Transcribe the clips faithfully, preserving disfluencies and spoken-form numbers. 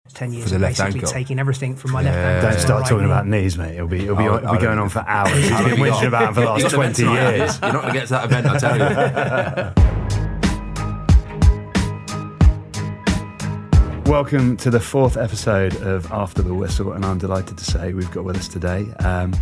ten years For the of left basically ankle. taking everything from my Yeah. left ankle. Don't to my start right talking knee. about knees, mate. It'll be, it'll be, Oh, it'll be oh, going on for hours. He's been whinging about it for the last You've got twenty an event years. tonight. You're not going to get to that event, I tell you. Welcome to the fourth episode of After the Whistle, and I'm delighted to say we've got with us today um,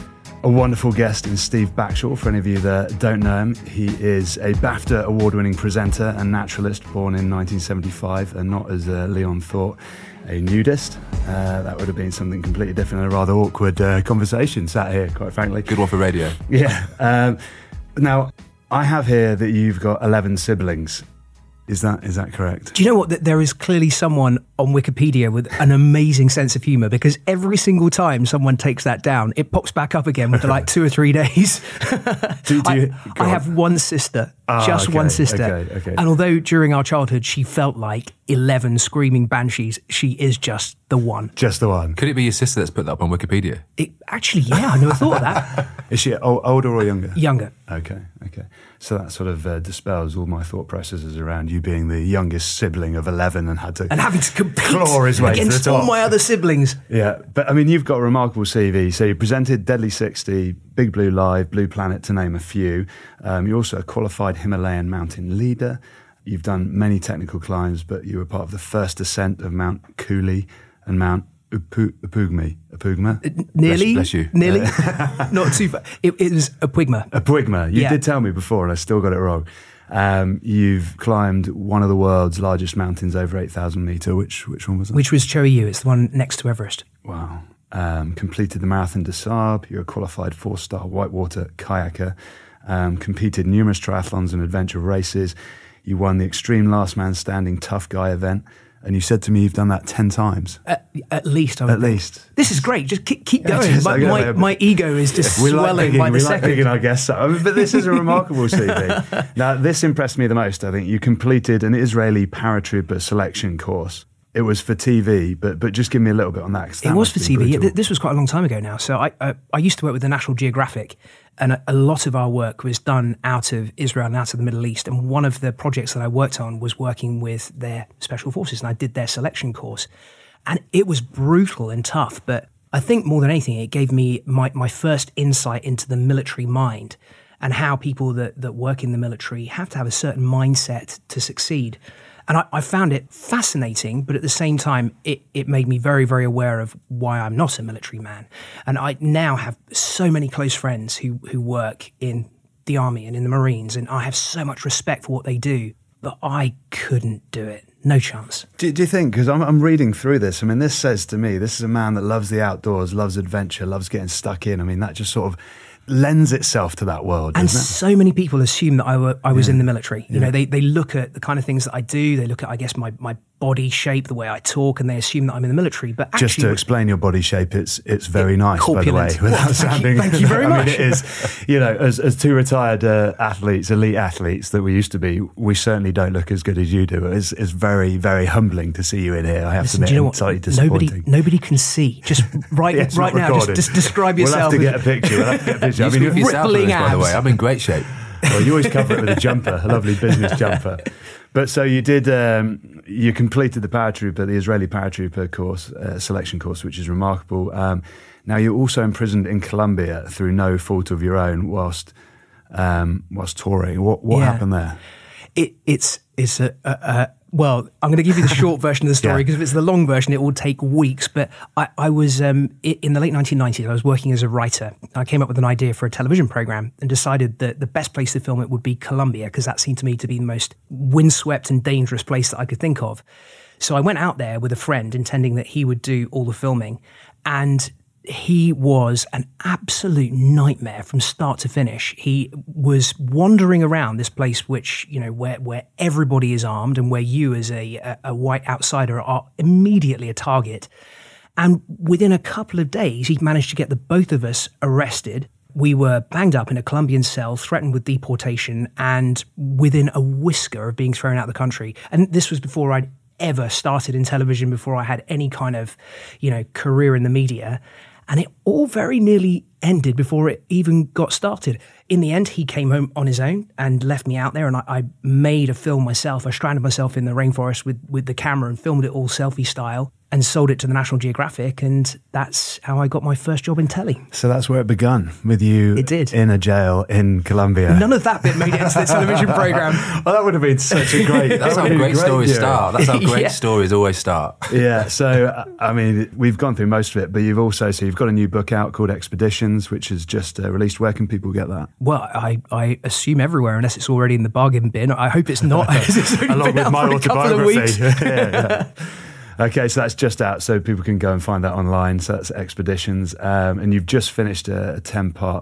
a wonderful guest in Steve Backshall. For any of you that don't know him, he is a BAFTA award-winning presenter and naturalist, born in nineteen seventy-five, and not as uh, Leon thought, a nudist. Uh, that would have been something completely different and a rather awkward uh, conversation sat here, quite frankly. Good one for radio. Yeah. Um, now, I have here that you've got eleven siblings. Is that is that correct? Do you know what? That there is clearly someone on Wikipedia with an amazing sense of humour, because every single time someone takes that down, it pops back up again within like two or three days. Do- do you- I, go I on. have one sister, Ah, just okay, one sister. okay, okay. And although during our childhood she felt like eleven screaming banshees, she is just the one. Just the one. Could it be your sister that's put that up on Wikipedia? It, actually, yeah, I never thought of that. Is she o- older or younger? Younger. Okay, okay. So that sort of uh, dispels all my thought processes around you being the youngest sibling of eleven and had to And having to compete claw his way to the against top. all my other siblings. Yeah, but I mean, you've got a remarkable C V. So you presented Deadly sixty, Big Blue Live, Blue Planet, to name a few. Um, you're also a qualified Himalayan mountain leader. You've done many technical climbs, but you were part of the first ascent of Mount Cooley and Mount Upu- Upugmi. Upugma? Nearly. Bless- bless you. Nearly. Not too far. It, it was a Pwigma. Upugma. You Yeah. did tell me before, and I still got it wrong. Um, you've climbed one of the world's largest mountains, over eight thousand metre. Which which one was that? Which was Choiu. It's the one next to Everest. Wow. Um, completed the Marathon des Sables. You're a qualified four-star whitewater kayaker. Um, competed numerous triathlons and adventure races. You won the Extreme Last Man Standing Tough Guy event. And you said to me you've done that ten times. At, at least. I would At think. least. This is great. Just keep, keep Yeah, going. just my, like, my, yeah, my ego is just We like swelling picking, by the we like second. picking our guests up. I mean, but this is a remarkable C V. Now, this impressed me the most, I think. You completed an Israeli paratrooper selection course. It was for T V, but but just give me a little bit on that. 'cause that It was must for have T been V. Yeah, brutal. th- this was quite a long time ago now. So I, I I used to work with the National Geographic, and a, a lot of our work was done out of Israel and out of the Middle East. And one of the projects that I worked on was working with their special forces, and I did their selection course. And it was brutal and tough, but I think more than anything, it gave me my, my first insight into the military mind and how people that, that work in the military have to have a certain mindset to succeed. And I, I found it fascinating, but at the same time, it, it made me very, very aware of why I'm not a military man. And I now have so many close friends who, who work in the army and in the Marines, and I have so much respect for what they do, but I couldn't do it. No chance. Do, do you think, because I'm, I'm reading through this, I mean, this says to me, this is a man that loves the outdoors, loves adventure, loves getting stuck in. I mean, that just sort of lends itself to that world, And doesn't it? so many people assume that I, were, I was in the military. You know, they, they look at the kind of things that I do. They look at, I guess, my, my body shape, the way I talk, and they assume that I'm in the military. But actually, Just to explain your body shape, it's it's very nice, corpulent. by the way, without Well, thank you- sounding... thank you very I much. mean, it is, you know, as, as two retired uh, athletes, elite athletes that we used to be, we certainly don't look as good as you do. It's, it's very, very humbling to see you in here, I have Listen, to do you know admit. what? It's slightly Nobody, disappointing. nobody can see. Just right, Yeah, it's right not now, just, recorded. just describe We'll yourself. have to as- get a picture. We'll have to get a picture. I You mean, speak you're for yourself on rippling this, by the abs. way. I'm in great shape. Well, you always cover it with a jumper, a lovely business jumper. But so you did, um, you completed the paratrooper, the Israeli paratrooper course, uh, selection course, which is remarkable. Um, now you're also imprisoned in Colombia through no fault of your own whilst um, whilst touring. What what Yeah. happened there? It, it's it's a, a, a well. I'm going to give you the short version of the story, Yeah. because if it's the long version, it will take weeks. But I, I was um, i- in the late nineteen nineties. I was working as a writer. I came up with an idea for a television program and decided that the best place to film it would be Colombia, because that seemed to me to be the most windswept and dangerous place that I could think of. So I went out there with a friend, intending that he would do all the filming, and he was an absolute nightmare from start to finish. He was wandering around this place, which, you know, where, where everybody is armed and where you as a, a, a white outsider are immediately a target. And within a couple of days, he managed to get the both of us arrested. We were banged up in a Colombian cell, threatened with deportation, and within a whisker of being thrown out of the country. And this was before I'd ever started in television, before I had any kind of, you know, career in the media. And it all very nearly ended before it even got started. In the end, he came home on his own and left me out there, and I, I made a film myself. I stranded myself in the rainforest with, with the camera and filmed it all selfie style and sold it to the National Geographic, and that's how I got my first job in telly. So that's where it begun, with you It did. in a jail in Colombia. None of that bit made it into the television programme. Well, that would have been such a great... That's that how would have been great stories year. start. That's how great Yeah. stories always start. Yeah, so, uh, I mean, we've gone through most of it, but you've also, so you've got a new book out called Expeditions, which is just uh, released. Where can people get that? Well, I, I assume everywhere, unless it's already in the bargain bin. I hope it's not. It's only Along been with out my for a couple of weeks. autobiography. yeah, yeah. Okay, so that's just out, so people can go and find that online. So that's Expeditions. Um, and you've just finished a ten-part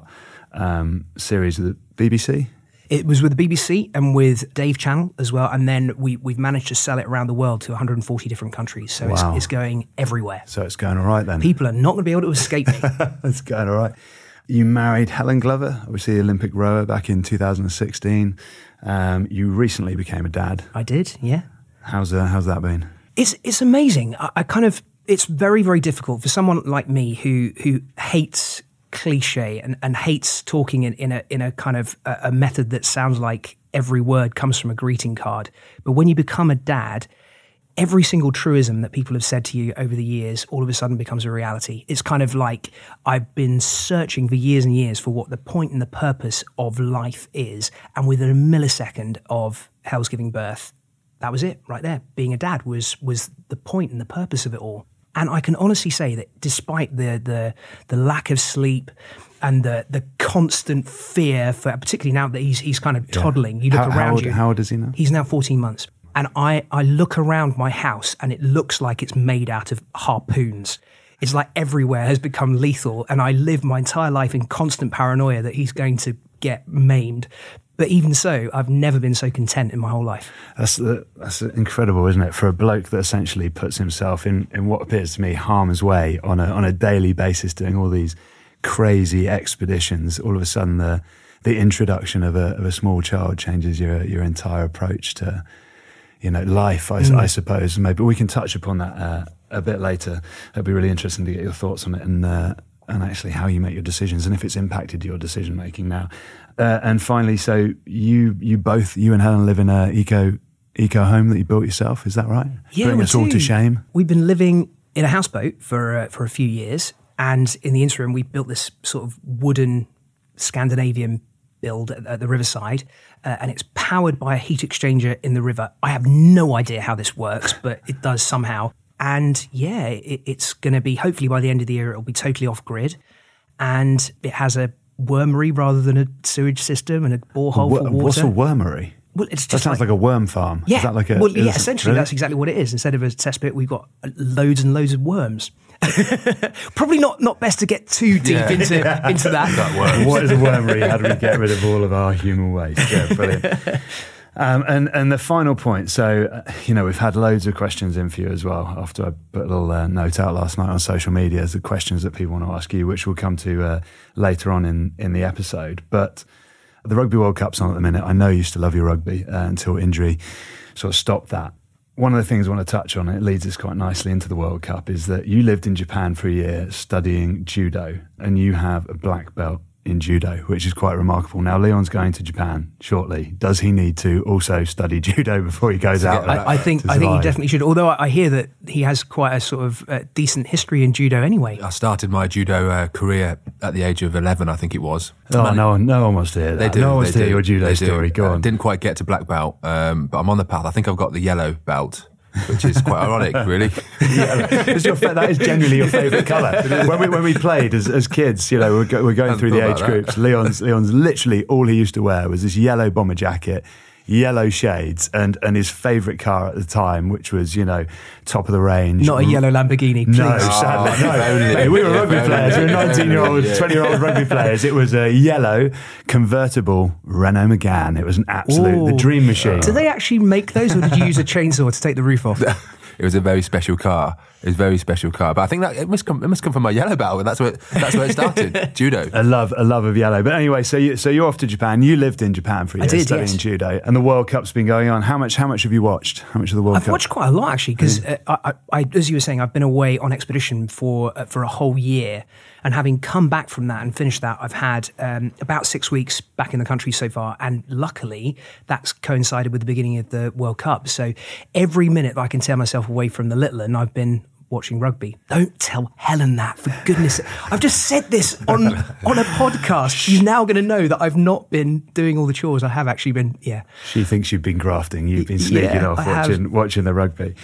um, series with the B B C? It was with the B B C and with Dave Channel as well. And then we, we've managed to sell it around the world to one hundred forty different countries. So Wow. it's, it's going everywhere. So it's going all right then. People are not going to be able to escape me. It's going all right. You married Helen Glover, obviously the Olympic rower, back in two thousand sixteen. Um, you recently became a dad. I did, yeah. How's uh, how's that been? It's it's amazing. I, I kind of it's very very difficult for someone like me who who hates cliche and, and hates talking in, in a in a kind of a, a method that sounds like every word comes from a greeting card. But when you become a dad, every single truism that people have said to you over the years all of a sudden becomes a reality. It's kind of like I've been searching for years and years for what the point and the purpose of life is, and within a millisecond of Hell's giving birth, that was it right there. Being a dad was was the point and the purpose of it all. And I can honestly say that despite the the the lack of sleep and the the constant fear for, particularly now that he's he's kind of toddling, you look How, around how old, you. How old is he now? He's now fourteen months. And I, I look around my house and it looks like it's made out of harpoons. It's like everywhere has become lethal, and I live my entire life in constant paranoia that he's going to get maimed. But even so, I've never been so content in my whole life. That's the, that's incredible, isn't it? For a bloke that essentially puts himself in, in what appears to me harm's way on a on a daily basis, doing all these crazy expeditions. All of a sudden, the the introduction of a of a small child changes your your entire approach to, you know, life. I, mm. I suppose maybe we can touch upon that uh, a bit later. It'd be really interesting to get your thoughts on it and uh, and actually how you make your decisions and if it's impacted your decision making now. Uh, and finally, so you you both, you and Helen, live in a eco eco home that you built yourself. Is that right? Yeah, Putting we us all do. to shame. We've been living in a houseboat for uh, for a few years, and in the interim, we built this sort of wooden Scandinavian build at, at the riverside, uh, and it's powered by a heat exchanger in the river. I have no idea how this works, but it does somehow. And yeah, it, it's going to be, hopefully by the end of the year, it'll be totally off grid, and it has a wormery rather than a sewage system and a borehole Wha- for water. What's a wormery? Well, it's That just sounds like, a worm farm. yeah. Is that like a, well, yeah, is- essentially really? that's exactly what it is. Instead of a cesspit, we've got loads and loads of worms. Probably not, not best to get too deep Yeah. into into that. That works. What is a wormery? How do we get rid of all of our human waste? Yeah, brilliant. Um, and, and the final point, so, uh, you know, we've had loads of questions in for you as well after I put a little uh, note out last night on social media as the questions that people want to ask you, which we'll come to uh, later on in, in the episode. But the Rugby World Cup's on at the minute. I know you used to love your rugby uh, until injury sort of stopped that. One of the things I want to touch on, it leads us quite nicely into the World Cup, is that you lived in Japan for a year studying judo, and you have a black belt in judo, which is quite remarkable. Now, Leon's going to Japan shortly. Does he need to also study judo before he goes out? I, I think to I think he survive? definitely should. Although I, I hear that he has quite a sort of uh, decent history in judo anyway. I started my judo uh, career at the age of eleven, I think it was. Oh, no one, no one wants to hear that. They do. No one wants they to hear do, your judo they do. story. Go Uh, on. Didn't quite get to black belt, um, but I'm on the path. I think I've got the yellow belt, which is quite ironic, really. It's your fa- that is genuinely your favourite colour. When we when we played as, as kids, you know, we're, go, we're going Hadn't through the thought age about that. groups. Leon's Leon's literally all he used to wear was this yellow bomber jacket, yellow shades, and and his favourite car at the time, which was, you know, top of the range. Not a yellow Lamborghini, please. No, sadly, Oh, no. if only. Mate, we were If rugby only. players. We were If only. nineteen-year-old, Yeah. twenty-year-old rugby players. It was a yellow convertible Renault Megane. It was an absolute, the Ooh. dream machine. Do they actually make those, or did you use a chainsaw to take the roof off? it was a very special car. It was a very special car. But I think that it must come. It must come from my yellow belt, and that's where that's where it started. Judo. A love, a love of yellow. But anyway, so you, so you're off to Japan. You lived in Japan for a year, I did, studying yes. judo, and the World Cup's been going on. How much? How much have you watched? How much of the World I've Cup? watched quite a lot actually, because mm. uh, I, I, as you were saying, I've been away on expedition for uh, for a whole year, and having come back from that and finished that, I've had um, about six weeks back in the country so far, and luckily that's coincided with the beginning of the World Cup. So every minute that I can tear myself away from the little, and I've been watching rugby. Don't tell Helen that, for goodness sake. I've just said this on on a podcast. She's now going to know that I've not been doing all the chores. I have actually been, yeah. She thinks you've been grafting. You've been sneaking yeah, off I watching have. watching the rugby.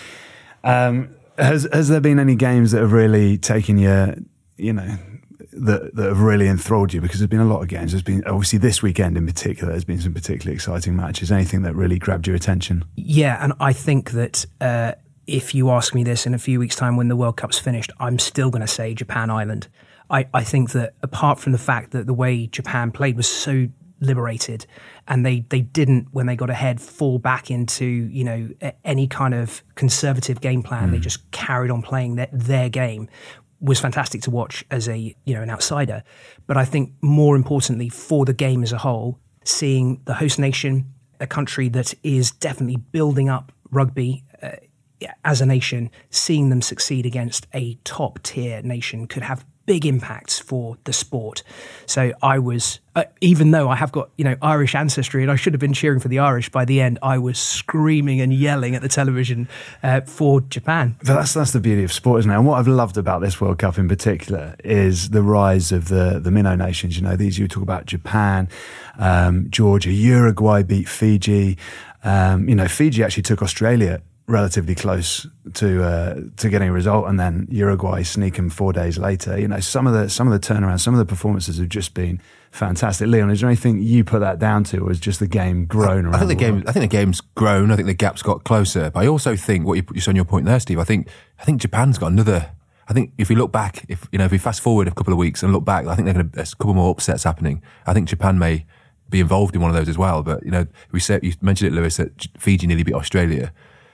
Um, has has there been any games that have really taken you, you know, that that have really enthralled you? Because there's been a lot of games. There's been, obviously this weekend in particular, there's been some particularly exciting matches. Anything that really grabbed your attention? Yeah, and I think that uh, if you ask me this in a few weeks' time when the World Cup's finished, I'm still going to say Japan Ireland. I, I think that apart from the fact that the way Japan played was so liberated, and they, they didn't, when they got ahead, fall back into, you know, any kind of conservative game plan. Mm. They just carried on playing their, their game. Was fantastic to watch as a, you know, an outsider. But I think more importantly for the game as a whole, seeing the host nation, a country that is definitely building up rugby uh, as a nation, seeing them succeed against a top tier nation could have big impacts for the sport. So I was, uh, even though I have got, you know, Irish ancestry and I should have been cheering for the Irish, by the end I was screaming and yelling at the television uh, for Japan. But that's that's the beauty of sport, isn't it? And what I've loved about this World Cup in particular is the rise of the, the minnow nations. You know, these, you talk about Japan, um, Georgia, Uruguay beat Fiji. Um, you know, Fiji actually took Australia relatively close to uh, to getting a result, and then Uruguay sneak them four days later. You know, some of the some of the turnarounds, some of the performances have just been fantastic. Leon, is there anything you put that down to, or has just the game grown around? I think the, the game. world? I think the game's grown. I think the gap's got closer. But I also think what you you said on your point there, Steve. I think I think Japan's got another. I think if we look back, if you know, if we fast forward a couple of weeks and look back, I think they're going to there's a couple more upsets happening. I think Japan may be involved in one of those as well. But you know, we said you mentioned it, Lewis, that Fiji nearly beat Australia.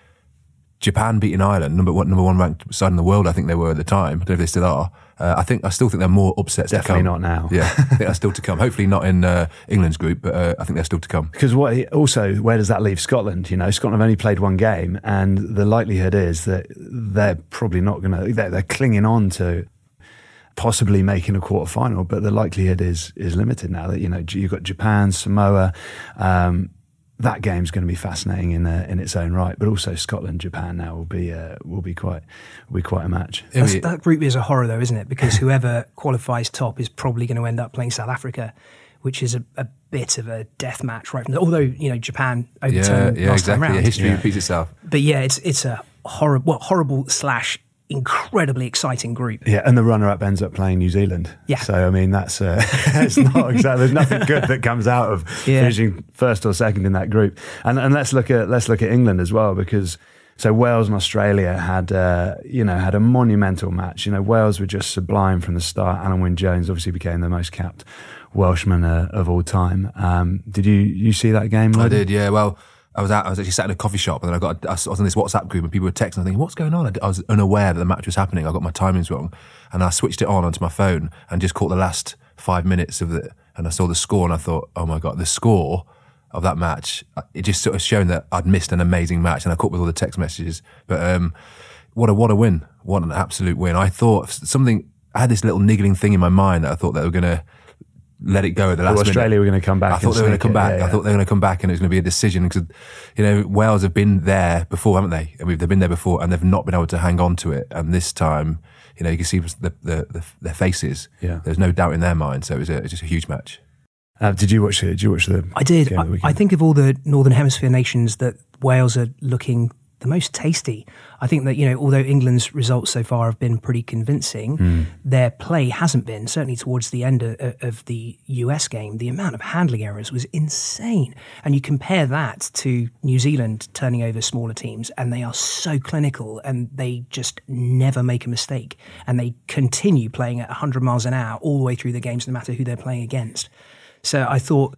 Japan beating Ireland, number one, number one ranked side in the world, I think they were at the time. I don't know if they still are. Uh, I think I still think there are more upsets Definitely to come. Definitely not now. Yeah, I think that's still to come. Hopefully not in uh, England's group, but uh, I think they're still to come. Because what also, where does that leave Scotland? You know, Scotland have only played one game, and the likelihood is that they're probably not going to. They're, they're clinging on to possibly making a quarter final, but the likelihood is is limited now. That you know you've got Japan, Samoa. Um, That game's going to be fascinating in uh, in its own right, but also Scotland, Japan now will be uh, will be quite will be quite a match. That's, that group is a horror, though, isn't it? Because whoever qualifies top is probably going to end up playing South Africa, which is a, a bit of a death match, right? From the, although you know Japan overturned yeah, yeah, last exactly. time round. Yeah, history yeah. repeats itself. But yeah, it's it's a horrible, well, horrible slash incredibly exciting group. Yeah, and the runner-up ends up playing New Zealand. Yeah. So I mean, that's uh, it's not exactly. There's nothing good that comes out of yeah. finishing first or second in that group. And and let's look at let's look at England as well, because so Wales and Australia had uh, you know had a monumental match. You know, Wales were just sublime from the start. Alan Wynne-Jones obviously became the most capped Welshman uh, of all time. Um, did you you see that game, Lloyd? I did. Yeah. Well. I was out, I was actually sat in a coffee shop, and then I got, I was on this WhatsApp group and people were texting, and thinking, what's going on? I, I was unaware that the match was happening. I got my timings wrong. And I switched it on onto my phone and just caught the last five minutes of it. And I saw the score and I thought, oh my God, the score of that match, it just sort of shown that I'd missed an amazing match, and I caught with all the text messages. But, um, what a, what a win. What an absolute win. I thought something, I had this little niggling thing in my mind that I thought they were going to let it go at the last well, Australia minute. were going to come back. I thought they were going to come back. Yeah, yeah. I thought they were going to come back, and it was going to be a decision because, you know, Wales have been there before, haven't they? I mean, they've been there before, and they've not been able to hang on to it. And this time, you know, you can see the, the, the their faces. Yeah. There's no doubt in their mind. So it was, a, it was just a huge match. Uh, did you watch it? Did you watch the? I did. Game of the I, weekend? I think of all the Northern Hemisphere nations that Wales are looking the most tasty. I think that, you know, although England's results so far have been pretty convincing, mm. their play hasn't been, certainly towards the end of, of the U S game. The amount of handling errors was insane. And you compare that to New Zealand turning over smaller teams, and they are so clinical and they just never make a mistake. And they continue playing at one hundred miles an hour all the way through the games, no matter who they're playing against. So I thought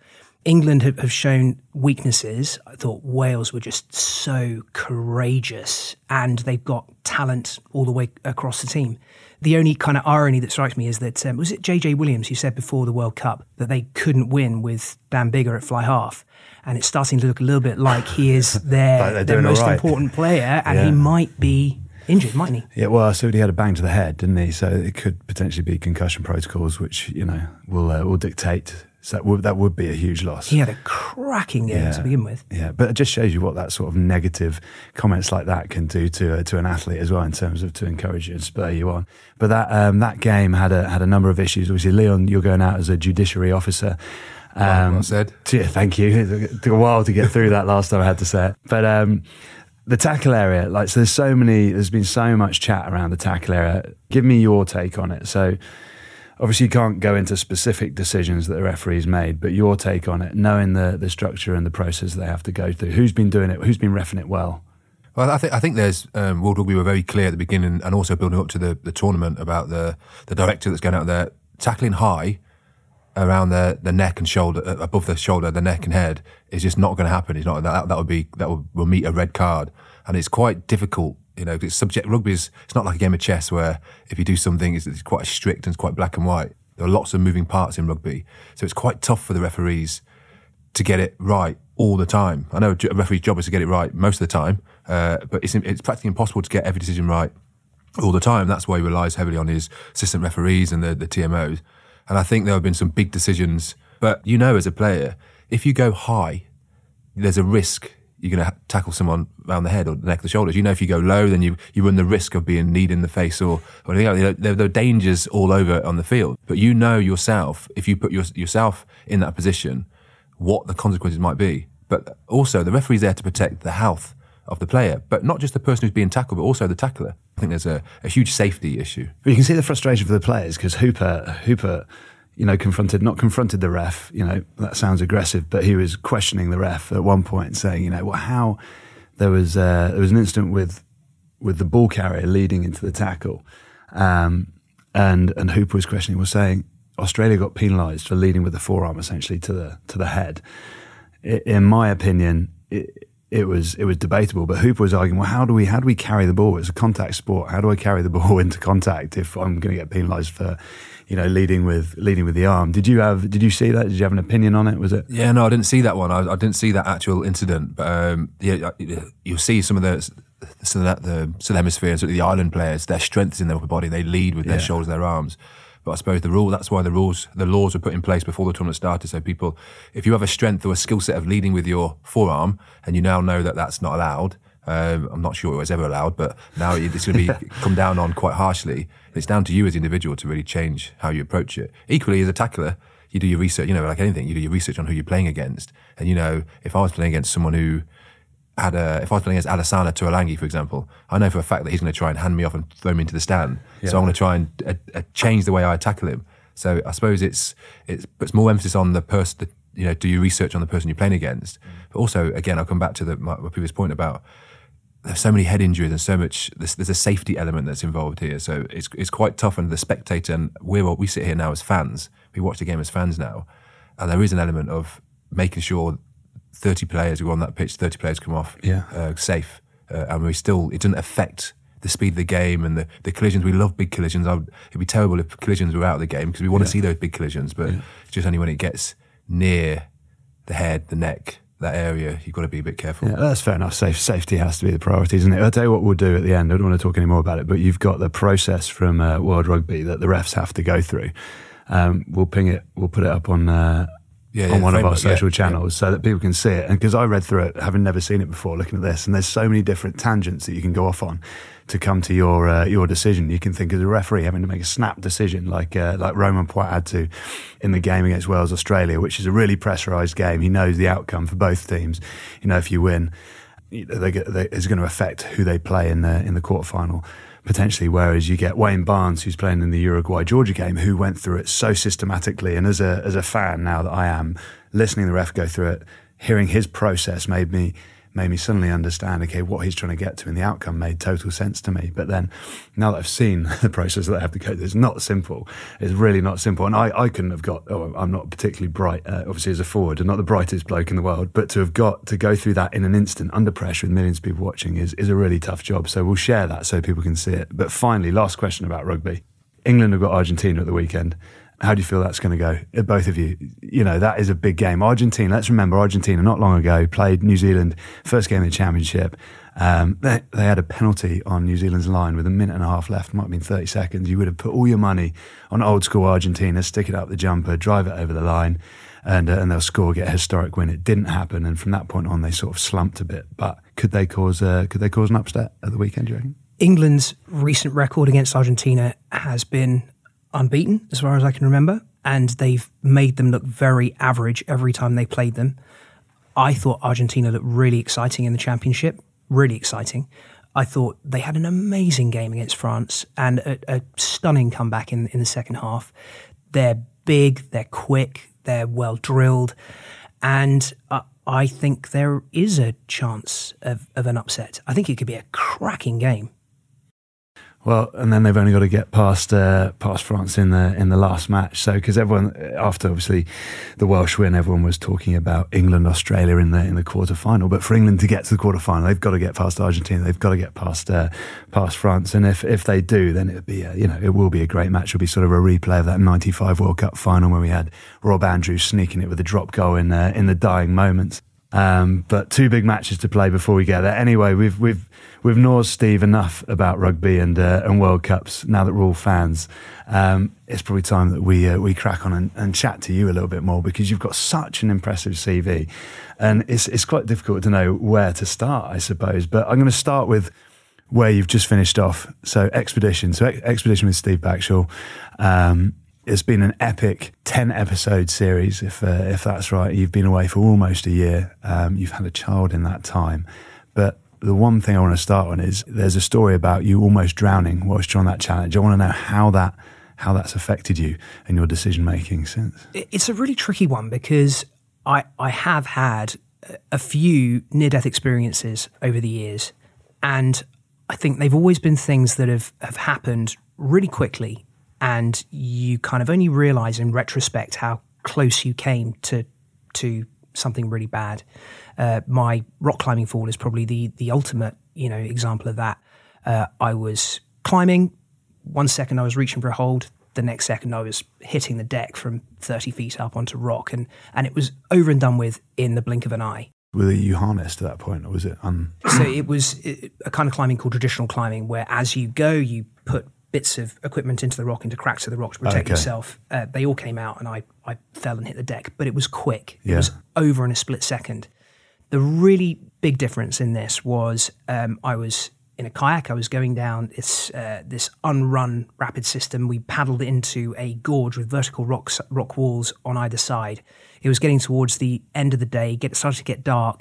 England have, have shown weaknesses. I thought Wales were just so courageous, and they've got talent all the way across the team. The only kind of irony that strikes me is that, um, was it J J Williams who said before the World Cup that they couldn't win with Dan Biggar at fly half? And it's starting to look a little bit like he is their, like their most right. important player, and yeah. he might be injured, mightn't he? Yeah, well, I saw he had a bang to the head, didn't he? So it could potentially be concussion protocols, which, you know, will uh, will dictate. So that would, that would be a huge loss. He had a cracking game yeah. to begin with. Yeah, but it just shows you what that sort of negative comments like that can do to uh, to an athlete as well, in terms of to encourage you and spur you on. But that um, that game had a had a number of issues. Obviously, Leon, you're going out as a judiciary officer. Um, well said. Yeah, thank you. It took a while to get through that last time I had to say it. But um, the tackle area, like, so there's so many, there's been so much chat around the tackle area. Give me your take on it. So obviously you can't go into specific decisions that the referees made, but your take on it, knowing the, the structure and the process they have to go through. Who's been doing it? Who's been reffing it well? Well, I think I think there's um, World Rugby were very clear at the beginning, and also building up to the, the tournament, about the the director that's going out there tackling high around the, the neck and shoulder, uh, above the shoulder, the neck and head, is just not going to happen. It's not that that would be that will, will meet a red card, and it's quite difficult. You know, it's subject rugby is it's not like a game of chess where if you do something, it's, it's quite strict and it's quite black and white. There are lots of moving parts in rugby, so it's quite tough for the referees to get it right all the time. I know a referee's job is to get it right most of the time, uh, but it's it's practically impossible to get every decision right all the time. That's why he relies heavily on his assistant referees and the, the T M Os. And I think there have been some big decisions. But you know, as a player, if you go high, there's a risk you're going to tackle someone around the head or the neck or the shoulders. You know, if you go low, then you you run the risk of being kneed in the face or, or anything else. There, there are dangers all over on the field. But you know yourself, if you put your, yourself in that position, what the consequences might be. But also, the referee's there to protect the health of the player, but not just the person who's being tackled, but also the tackler. I think there's a, a huge safety issue. But you can see the frustration for the players, because Hooper, Hooper, you know, confronted, not confronted the ref, you know, that sounds aggressive, but he was questioning the ref at one point, saying, you know, well, how there was uh, there was an incident with with the ball carrier leading into the tackle, um, and and Hooper was questioning, was saying Australia got penalised for leading with the forearm essentially to the to the head. In my opinion, it, It was it was debatable, but Hooper was arguing, well, how do we how do we carry the ball? It's a contact sport. How do I carry the ball into contact if I'm going to get penalised for, you know, leading with leading with the arm? Did you have Did you see that? Did you have an opinion on it? Was it? Yeah, no, I didn't see that one. I, I didn't see that actual incident. But um, yeah, you'll see some of the some of that, the Southern Hemisphere, sort of the island players. Their strength is in their upper body. They lead with their yeah. shoulders, their arms. But I suppose the rule, that's why the rules, the laws were put in place before the tournament started. So people, if you have a strength or a skill set of leading with your forearm, and you now know that that's not allowed, um, I'm not sure it was ever allowed, but now it's going to be come down on quite harshly. It's down to you as an individual to really change how you approach it. Equally, as a tackler, you do your research, you know, like anything, you do your research on who you're playing against. And, you know, if I was playing against someone who had a, if I was playing against Alassana Tuolangi, for example, I know for a fact that he's going to try and hand me off and throw me into the stand. Yeah. So I'm going to try and uh, uh, change the way I tackle him. So I suppose it's it's puts more emphasis on the person. You know, do your research on the person you're playing against. Mm. But also, again, I'll come back to the, my, my previous point about there's so many head injuries and so much. There's, there's a safety element that's involved here. So it's it's quite tough. And the spectator, and we're we sit here now as fans. We watch the game as fans now, and there is an element of making sure thirty players who are on that pitch, thirty players come off yeah. uh, safe, uh, and we still it doesn't affect the speed of the game and the, the collisions. We love big collisions. I'd, it'd be terrible if collisions were out of the game because we want yeah. to see those big collisions, but yeah. it's just only when it gets near the head, the neck, that area, you've got to be a bit careful. Yeah, that's fair enough. Safe, safety has to be the priority, isn't it? I'll tell you what we'll do at the end. I don't want to talk any more about it, but you've got the process from uh, World Rugby that the refs have to go through. Um, we'll ping it, we'll put it up on... Uh, Yeah, on yeah, one of our social yeah, channels yeah. so that people can see it. And because I read through it, having never seen it before, looking at this, and there's so many different tangents that you can go off on to come to your uh, your decision. You can think as a referee having to make a snap decision like uh, like Romain Poite had to in the game against Wales Australia, which is a really pressurised game. He knows the outcome for both teams. You know, if you win, they get, they, it's going to affect who they play in the in the quarterfinal. Potentially, whereas you get Wayne Barnes, who's playing in the Uruguay-Georgia game, who went through it so systematically. And as a as a fan now that I am, listening to the ref go through it, hearing his process made me made me suddenly understand, okay, what he's trying to get to, and the outcome made total sense to me. But then now that I've seen the process that I have to go through, it's not simple. It's really not simple. And I, I couldn't have got, oh, I'm not particularly bright, uh, obviously as a forward, and not the brightest bloke in the world, but to have got to go through that in an instant under pressure with millions of people watching is, is a really tough job. So we'll share that so people can see it. But finally, last question about rugby. England have got Argentina at the weekend. How do you feel that's going to go? Both of you, you know, that is a big game. Argentina, let's remember, Argentina not long ago played New Zealand, first game of the championship. Um, they, they had a penalty on New Zealand's line with a minute and a half left, might have been thirty seconds. You would have put all your money on old school Argentina, stick it up the jumper, drive it over the line, and, uh, and they'll score, get a historic win. It didn't happen, and from that point on, they sort of slumped a bit. But could they cause, uh, could they cause an upset at the weekend, do you reckon? England's recent record against Argentina has been unbeaten, as far as I can remember, and they've made them look very average every time they played them. I thought Argentina looked really exciting in the championship, really exciting. I thought they had an amazing game against France and a, a stunning comeback in, in the second half. They're big, they're quick, they're well drilled, and uh, I think there is a chance of, of an upset. I think it could be a cracking game. Well, and then they've only got to get past uh, past France in the in the last match. So, because everyone, after obviously the Welsh win, everyone was talking about England, Australia in the in the quarter final. But for England to get to the quarter final, they've got to get past Argentina. They've got to get past uh, past France. And if if they do, then it'll be a, you know it will be a great match. It'll be sort of a replay of that ninety-five World Cup final where we had Rob Andrews sneaking it with a drop goal in uh, in the dying moments. Um, but two big matches to play before we get there. Anyway, we've we've we've nosed Steve enough about rugby and uh, and World Cups. Now that we're all fans, um, it's probably time that we uh, we crack on and, and chat to you a little bit more, because you've got such an impressive C V, and it's it's quite difficult to know where to start, I suppose. But I'm going to start with where you've just finished off. So Expedition, so Ex- Expedition with Steve Backshall. Um, It's been an epic ten episode series, if uh, if that's right. You've been away for almost a year. Um, you've had a child in that time. But the one thing I want to start on is there's a story about you almost drowning whilst you're on that challenge. I want to know how that how that's affected you and your decision making since. It's a really tricky one, because I I have had a few near death experiences over the years, and I think they've always been things that have, have happened really quickly. And you kind of only realise in retrospect how close you came to to something really bad. Uh, my rock climbing fall is probably the the ultimate, you know, example of that. Uh, I was climbing, one second I was reaching for a hold, the next second I was hitting the deck from thirty feet up onto rock, and and it was over and done with in the blink of an eye. Were you harnessed at that point, or was it un? So it was a kind of climbing called traditional climbing, where as you go, you put bits of equipment into the rock, into cracks of the rock to protect okay. yourself. Uh, they all came out, and I, I fell and hit the deck, but it was quick. Yeah. It was over in a split second. The really big difference in this was um, I was in a kayak. I was going down this uh, this unrun rapid system. We paddled into a gorge with vertical rocks, rock walls on either side. It was getting towards the end of the day. Get started to get dark,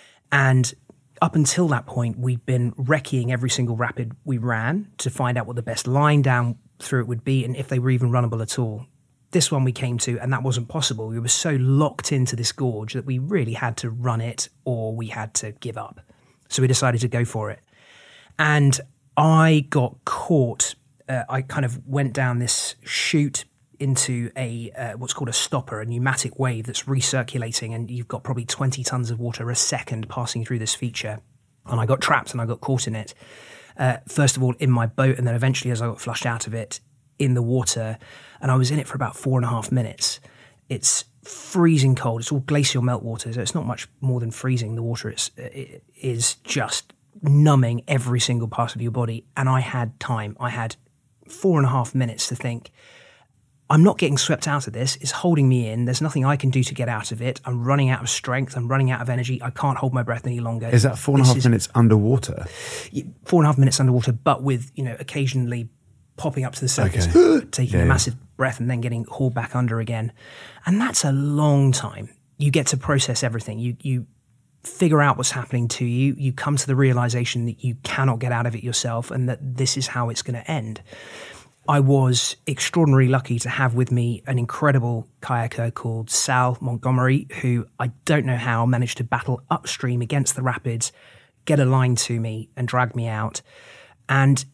and up until that point, we'd been recceing every single rapid we ran to find out what the best line down through it would be, and if they were even runnable at all. This one we came to, and that wasn't possible. We were so locked into this gorge that we really had to run it, or we had to give up. So we decided to go for it. And I got caught. Uh, I kind of went down this chute into a uh, what's called a stopper, a pneumatic wave that's recirculating, and you've got probably twenty tons of water a second passing through this feature. And I got trapped and I got caught in it. Uh, first of all, in my boat, and then eventually as I got flushed out of it, in the water. And I was in it for about four and a half minutes. It's freezing cold. It's all glacial meltwater, so it's not much more than freezing. The water is, it is just numbing every single part of your body. And I had time. I had four and a half minutes to think, I'm not getting swept out of this. It's holding me in. There's nothing I can do to get out of it. I'm running out of strength. I'm running out of energy. I can't hold my breath any longer. Is that four and a half minutes underwater? Four and a half minutes underwater, but with, you know, occasionally popping up to the surface, okay. taking yeah, a massive yeah. breath and then getting hauled back under again. And that's a long time. You get to process everything. You you figure out what's happening to you. You come to the realization that you cannot get out of it yourself and that this is how it's going to end. I was extraordinarily lucky to have with me an incredible kayaker called Sal Montgomery, who I don't know how managed to battle upstream against the rapids, get a line to me and drag me out. And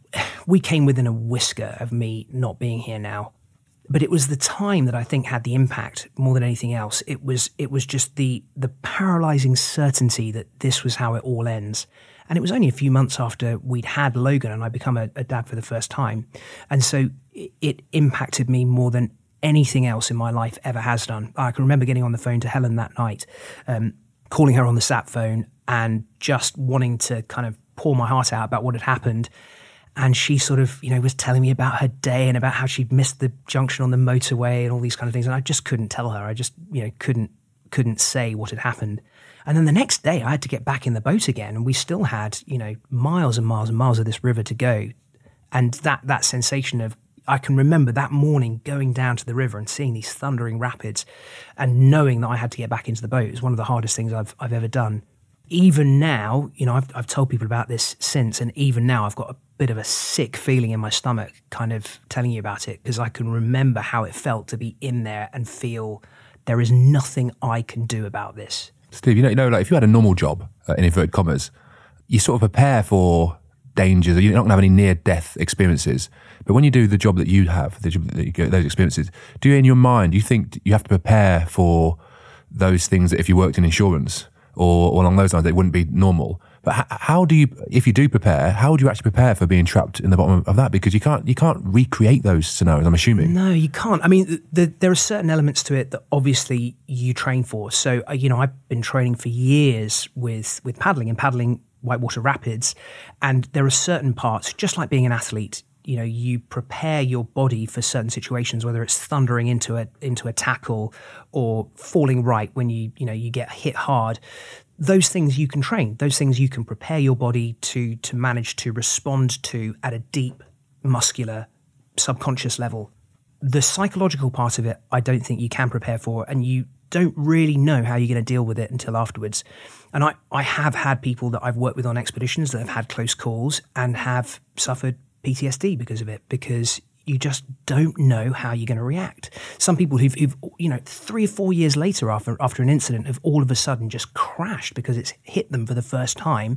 we came within a whisker of me not being here now. But it was the time that I think had the impact more than anything else. It was it was just the the paralyzing certainty that this was how it all ends. And it was only a few months after we'd had Logan and I'd become a, a dad for the first time. And so it, it impacted me more than anything else in my life ever has done. I can remember getting on the phone to Helen that night, um, calling her on the sat phone and just wanting to kind of pour my heart out about what had happened. And she sort of, you know, was telling me about her day and about how she'd missed the junction on the motorway and all these kind of things. And I just couldn't tell her. I just, you know, couldn't couldn't say what had happened. And then the next day I had to get back in the boat again. And we still had, you know, miles and miles and miles of this river to go. And that that sensation of, I can remember that morning going down to the river and seeing these thundering rapids and knowing that I had to get back into the boat. It was one of the hardest things I've I've ever done. Even now, you know, I've I've told people about this since, and even now I've got a bit of a sick feeling in my stomach kind of telling you about it, because I can remember how it felt to be in there and feel there is nothing I can do about this. Steve, you know, you know, like if you had a normal job, uh, in inverted commas, you sort of prepare for dangers, or you're not going to have any near-death experiences. But when you do the job that you have, the job that you get those experiences, do you in your mind, do you think you have to prepare for those things that if you worked in insurance or, or along those lines, they wouldn't be normal? But how, how do you, if you do prepare, how would you actually prepare for being trapped in the bottom of that? Because you can't, you can't recreate those scenarios, I'm assuming. No, you can't. I mean, the, there are certain elements to it that obviously you train for. So, you know, I've been training for years with, with paddling and paddling whitewater rapids. And there are certain parts, just like being an athlete, you know, you prepare your body for certain situations, whether it's thundering into a, into a tackle or falling right when you, you know, you get hit hard. Those things you can train. Those things you can prepare your body to to manage to respond to at a deep, muscular, subconscious level. The psychological part of it, I don't think you can prepare for, and you don't really know how you're going to deal with it until afterwards. And I, I have had people that I've worked with on expeditions that have had close calls and have suffered P T S D because of it, because you just don't know how you're going to react. Some people who've, who've, you know, three or four years later after after an incident have all of a sudden just crashed because it's hit them for the first time.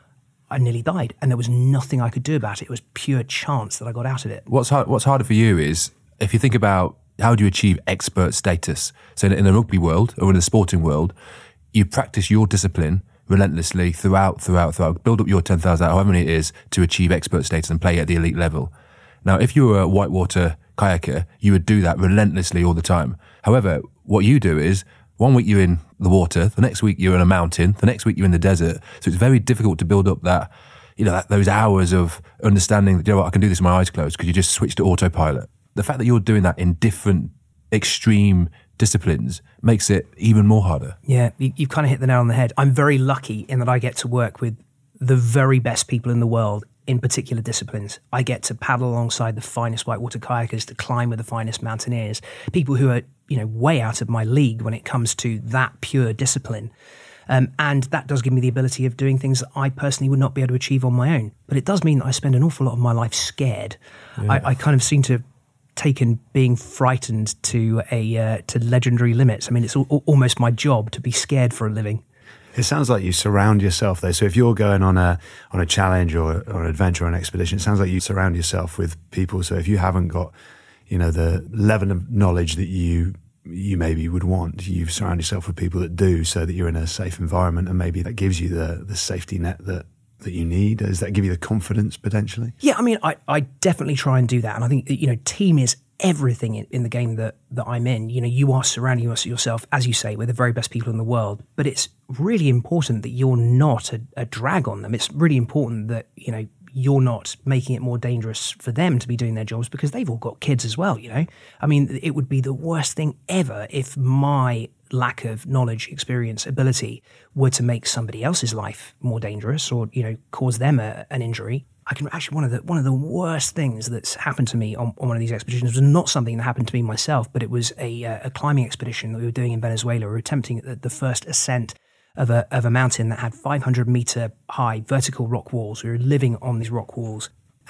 I nearly died, and there was nothing I could do about it. It was pure chance that I got out of it. What's hard, what's harder for you is if you think about how do you achieve expert status. So in, in the rugby world or in the sporting world, you practice your discipline relentlessly throughout, throughout, throughout, build up your ten thousand, however many it is, to achieve expert status and play at the elite level. Now, if you were a whitewater kayaker, you would do that relentlessly all the time. However, what you do is one week you're in the water, the next week you're in a mountain, the next week you're in the desert. So it's very difficult to build up that, you know, that, those hours of understanding that, you know what, I can do this with my eyes closed because you just switch to autopilot. The fact that you're doing that in different extreme disciplines makes it even more harder. Yeah, you, you've kind of hit the nail on the head. I'm very lucky in that I get to work with the very best people in the world in particular disciplines. I get to paddle alongside the finest whitewater kayakers, to climb with the finest mountaineers, people who are, you know, way out of my league when it comes to that pure discipline. Um, and that does give me the ability of doing things that I personally would not be able to achieve on my own. But it does mean that I spend an awful lot of my life scared. Yeah. I, I kind of seem to have taken being frightened to a uh, to legendary limits. I mean, it's al- almost my job to be scared for a living. It sounds like you surround yourself though. So if you're going on a on a challenge or, or an adventure or an expedition, it sounds like you surround yourself with people. So if you haven't got, you know, the level of knowledge that you you maybe would want, you surround yourself with people that do, so that you're in a safe environment, and maybe that gives you the the safety net that that you need. Does that give you the confidence potentially? Yeah, I mean, I, I definitely try and do that. And I think, you know, team is everything in, in the game that, that I'm in. You know, you are surrounding yourself, as you say, with the very best people in the world. But it's really important that you're not a, a drag on them. It's really important that, you know, you're not making it more dangerous for them to be doing their jobs, because they've all got kids as well, you know. I mean, it would be the worst thing ever if my lack of knowledge, experience, ability were to make somebody else's life more dangerous, or, you know, cause them a, an injury. I can actually, one of the one of the worst things that's happened to me on, on one of these expeditions was not something that happened to me myself, but it was a, a climbing expedition that we were doing in Venezuela. We were attempting the, the first ascent of a of a mountain that had five hundred meter high vertical rock walls. We were living on these rock walls, and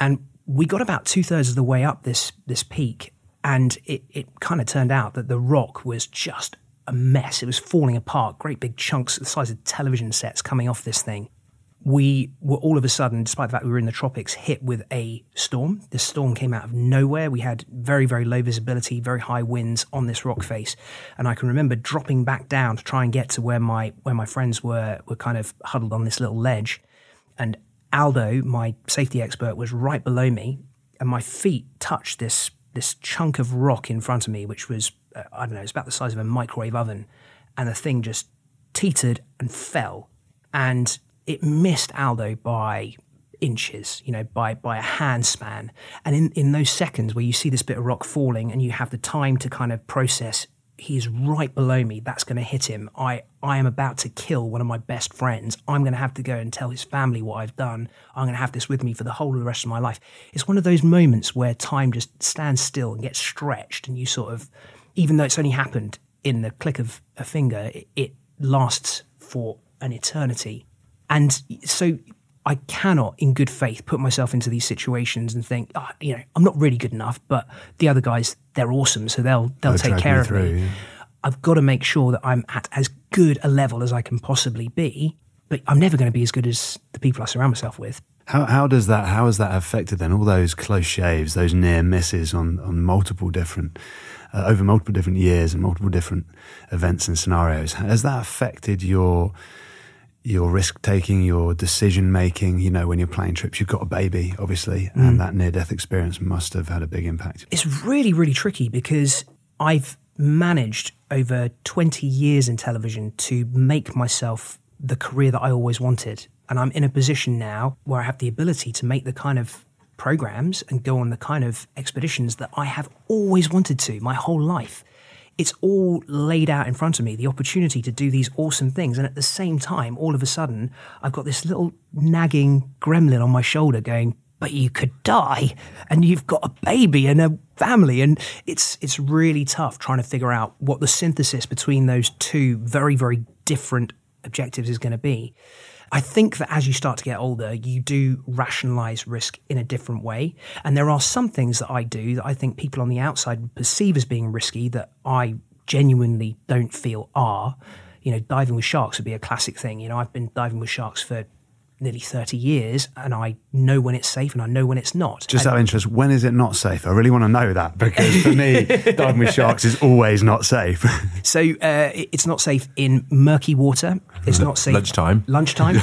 we got about two thirds of the way up this this peak, and it, it kind of turned out that the rock was just a mess. It was falling apart, great big chunks the size of television sets coming off this thing. We were all of a sudden, despite the fact we were in the tropics, hit with a storm. This storm came out of nowhere. We had very, very low visibility, very high winds on this rock face. And I can remember dropping back down to try and get to where my where my friends were were kind of huddled on this little ledge. And Aldo, my safety expert, was right below me, and my feet touched this this chunk of rock in front of me, which was, uh, I don't know, it's about the size of a microwave oven. And the thing just teetered and fell. And it missed Aldo by inches, you know, by by a hand span. And in, in those seconds where you see this bit of rock falling and you have the time to kind of process, he's right below me, that's going to hit him. I, I am about to kill one of my best friends. I'm going to have to go and tell his family what I've done. I'm going to have this with me for the whole of the rest of my life. It's one of those moments where time just stands still and gets stretched, and you sort of, even though it's only happened in the click of a finger, it, it lasts for an eternity. And so I cannot, in good faith, put myself into these situations and think, oh, you know, I'm not really good enough, but the other guys, they're awesome, so they'll they'll, they'll take care of through, me. Yeah. I've got to make sure that I'm at as good a level as I can possibly be, but I'm never going to be as good as the people I surround myself with. How how does that how has that affected then all those close shaves, those near misses on on multiple different uh, over multiple different years and multiple different events and scenarios? Has that affected your your risk-taking, your decision-making? You know, when you're planning trips, you've got a baby, obviously, mm. and that near-death experience must have had a big impact. It's really, really tricky because I've managed over twenty years in television to make myself the career that I always wanted. And I'm in a position now where I have the ability to make the kind of programs and go on the kind of expeditions that I have always wanted to my whole life. It's all laid out in front of me, the opportunity to do these awesome things. And at the same time, all of a sudden, I've got this little nagging gremlin on my shoulder going, but you could die, and you've got a baby and a family. And it's it's really tough trying to figure out what the synthesis between those two very, very different objectives is going to be. I think that as you start to get older, you do rationalize risk in a different way. And there are some things that I do that I think people on the outside would perceive as being risky that I genuinely don't feel are. You know, diving with sharks would be a classic thing. You know, I've been diving with sharks for nearly thirty years, and I know when it's safe and I know when it's not. Just and, out of interest, when is it not safe? I really want to know that, because for me, diving with sharks is always not safe. So uh, it's not safe in murky water. It's not safe. Lunchtime. Lunchtime.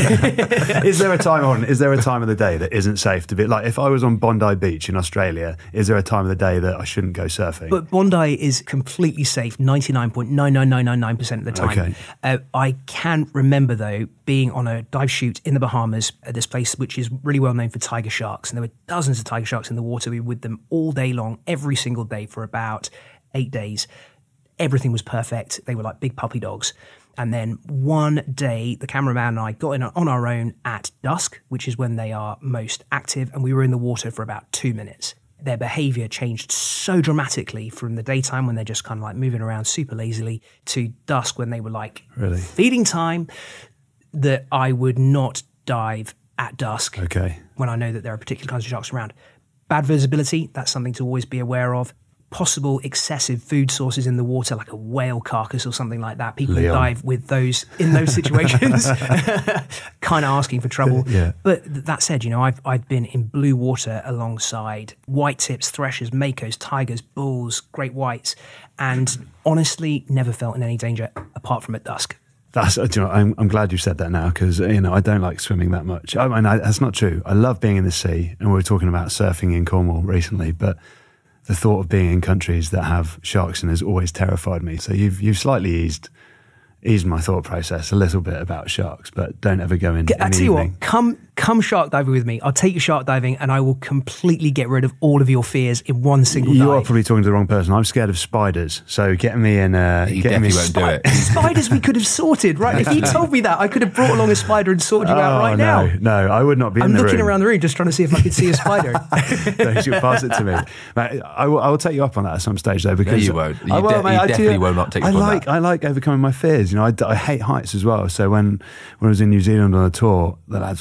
Yeah. Is there a time on? Is there a time of the day that isn't safe to be? Like, if I was on Bondi Beach in Australia, is there a time of the day that I shouldn't go surfing? But Bondi is completely safe ninety-nine point nine nine nine nine nine percent of the time. Okay. Uh, I can remember, though, being on a dive shoot in the Bahamas at this place which is really well known for tiger sharks, and there were dozens of tiger sharks in the water. We were with them all day long, every single day for about eight days. Everything was perfect. They were like big puppy dogs. And then one day, the cameraman and I got in on our own at dusk, which is when they are most active, and we were in the water for about two minutes. Their behavior changed so dramatically from the daytime when they're just kind of like moving around super lazily to dusk when they were like really? feeding time, that I would not dive at dusk okay. when I know that there are particular kinds of sharks around. Bad visibility, that's something to always be aware of. Possible excessive food sources in the water, like a whale carcass or something like that. People Leon. dive with those in those situations, kind of asking for trouble. Yeah. But that said, you know, I've I've been in blue water alongside white tips, threshers, makos, tigers, bulls, great whites, and honestly, never felt in any danger apart from at dusk. That's, you know, I'm, I'm glad you said that now, because, you know, I don't like swimming that much. I mean, I, that's not true. I love being in the sea, and we were talking about surfing in Cornwall recently, but the thought of being in countries that have sharks in has always terrified me. So you've you've slightly eased eased my thought process a little bit about sharks, but don't ever go in. I tell you what, come come shark diving with me. I'll take you shark diving, and I will completely get rid of all of your fears in one single you dive. You are probably talking to the wrong person. I'm scared of spiders, so getting me in. Uh, you getting definitely me won't do it. Spiders we could have sorted, right? If you told me that, I could have brought along a spider and sorted you oh, out right no, now. No, I would not be I'm in the room. I'm looking around the room just trying to see if I could see a spider. No, you should pass it to me. Mate, I, will, I will take you up on that at some stage, though, because no, you won't. You, I, well, de- mate, you I definitely do, will not take you I up on like, that. I like overcoming my fears. You know, I, I hate heights as well. So when, when I was in New Zealand on a tour, the lads were like, "Oh,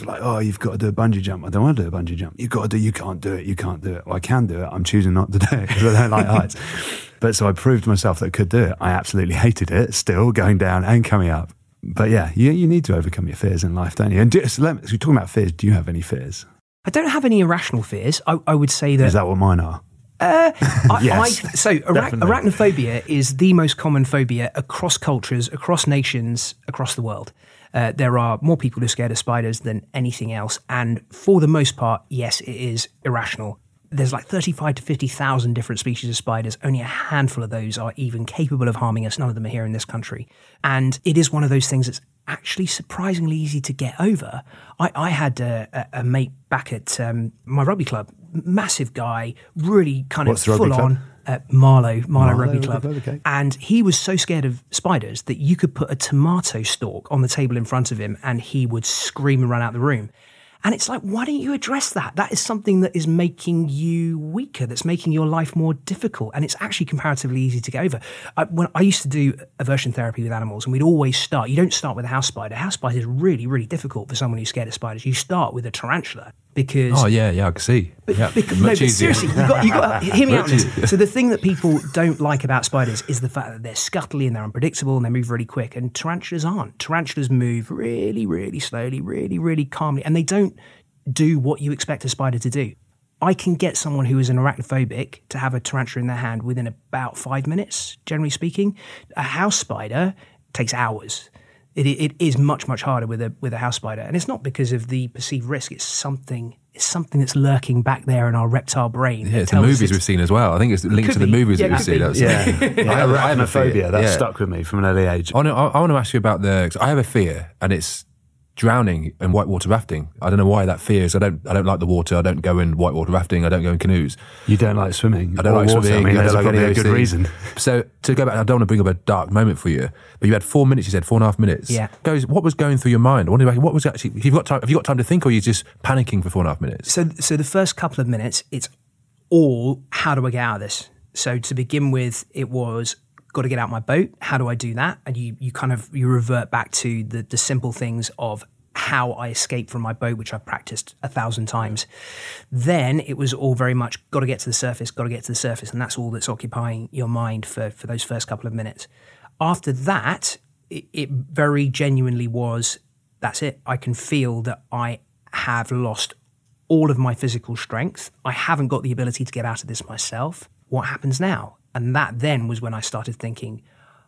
you've got to do a bungee jump. I don't want to do a bungee jump. You've got to do, you can't do it, you can't do it. Well, I can do it. I'm choosing not to do it because I don't like heights. But so I proved to myself that I could do it. I absolutely hated it, still going down and coming up. But yeah, you, you need to overcome your fears in life, don't you? And do, so let, so we're talking about fears. Do you have any fears? I don't have any irrational fears. I, I would say that... Is that what mine are? Uh, I, yes, I, so arach- arachnophobia is the most common phobia across cultures, across nations, across the world. Uh, there are more people who are scared of spiders than anything else. And for the most part, yes, it is irrational. There's like thirty-five to fifty thousand different species of spiders. Only a handful of those are even capable of harming us. None of them are here in this country. And it is one of those things that's actually surprisingly easy to get over. I, I had a, a, a mate back at um, my rugby club, massive guy, really kind What's of full on. Uh, Marlow, Marlow, Marlow Rugby Rugby Club. Club, okay. And he was so scared of spiders that you could put a tomato stalk on the table in front of him and he would scream and run out the room. And it's like, why don't you address that? That is something that is making you weaker, that's making your life more difficult. And it's actually comparatively easy to get over. I, when I used to do aversion therapy with animals, and we'd always start, you don't start with a house spider. A house spider is really, really difficult for someone who's scared of spiders. You start with a tarantula because... Oh, yeah, yeah, I can see. But, yeah, because, much no, but easier. seriously, you got, you got to hear me out. Much easier. So the thing that people don't like about spiders is the fact that they're scuttly and they're unpredictable and they move really quick. And tarantulas aren't. Tarantulas move really, really slowly, really, really calmly, and they don't do what you expect a spider to do. I can get someone who is an arachnophobic to have a tarantula in their hand within about five minutes, generally speaking. A house spider takes hours. It, it is much, much harder with a with a house spider. And it's not because of the perceived risk. It's something it's something that's lurking back there in our reptile brain. Yeah, it's the movies we've seen as well. I think it's linked to the be. movies Yeah, that we've could seen. be. Yeah, yeah. I have, I have a fear. Arachnophobia, that Yeah. stuck with me from an early age. I want, to, I want to ask you about the... 'cause I have a fear, and it's drowning and whitewater rafting. I don't know why that fear is. I don't I don't like the water. I don't go in whitewater rafting. I don't go in canoes. You don't like swimming? I don't or like water. swimming. I mean, I there's don't like probably any a of those good things. reason. So to go back, I don't want to bring up a dark moment for you, but you had four minutes. You said four and a half minutes. Yeah. Goes. What was going through your mind? I wonder, what was actually? Have you got time? Have you got time to think, or are you just panicking for four and a half minutes? So, so the first couple of minutes, it's all, how do I get out of this? So to begin with, it was, got to get out my boat. How do I do that? And you, you kind of, you revert back to the, the simple things of how I escape from my boat, which I've practiced a thousand times. Then it was all very much, got to get to the surface, got to get to the surface. And that's all that's occupying your mind for, for those first couple of minutes. After that, it, it very genuinely was, that's it. I can feel that I have lost all of my physical strength. I haven't got the ability to get out of this myself. What happens now? And that then was when I started thinking,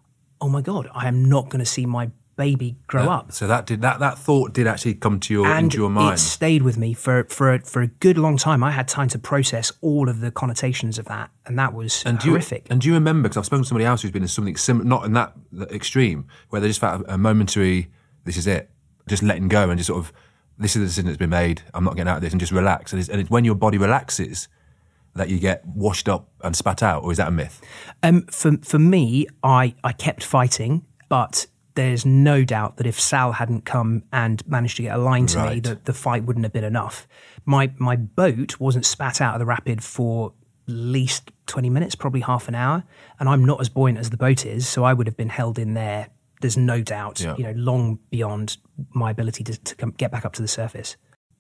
oh my God, I am not going to see my baby grow Yeah. up. So that did that that thought did actually come to your And into your mind. it stayed with me for for a, for a good long time. I had time to process all of the connotations of that, and that was and do horrific. You, and do you remember? Because I've spoken to somebody else who's been in something similar, not in that extreme, where they just felt a momentary, this is it, just letting go and just sort of, this is the decision that's been made. I'm not getting out of this, and just relax. And it's, and it's when your body relaxes that you get washed up and spat out, or is that a myth? Um, for for me, I I kept fighting, but there's no doubt that if Sal hadn't come and managed to get a line to me, Right. that the fight wouldn't have been enough. My my boat wasn't spat out of the rapid for at least twenty minutes, probably half an hour, and I'm not as buoyant as the boat is, so I would have been held in there. There's no doubt, Yeah. you know, long beyond my ability to, to come, get back up to the surface.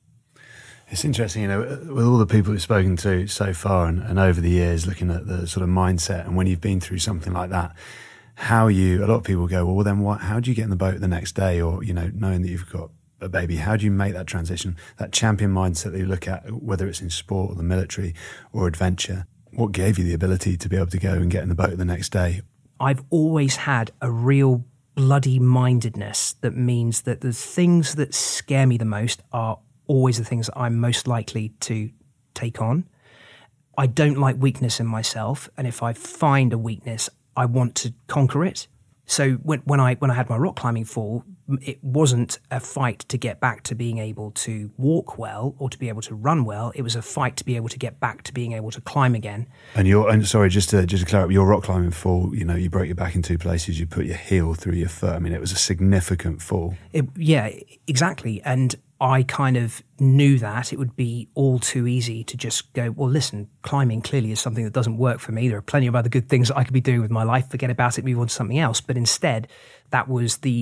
It's interesting, you know, with all the people we've spoken to so far and, and over the years, looking at the sort of mindset, and when you've been through something like that, how you, a lot of people go, well, then what, how do you get in the boat the next day? Or, you know, knowing that you've got a baby, how do you make that transition, that champion mindset that you look at, whether it's in sport or the military or adventure? What gave you the ability to be able to go and get in the boat the next day? I've always had a real bloody mindedness that means that the things that scare me the most are always the things that I'm most likely to take on. I don't like weakness in myself, and if I find a weakness, I want to conquer it. So when, when I when I had my rock climbing fall, it wasn't a fight to get back to being able to walk well or to be able to run well. It was a fight to be able to get back to being able to climb again. And you're, and sorry, just to just to clear up, your rock climbing fall, you know, you broke your back in two places. You put your heel through your foot. I mean, it was a significant fall. It, yeah, exactly. And I kind of knew that it would be all too easy to just go, well, listen, climbing clearly is something that doesn't work for me. There are plenty of other good things that I could be doing with my life. Forget about it, move on to something else. But instead, that was the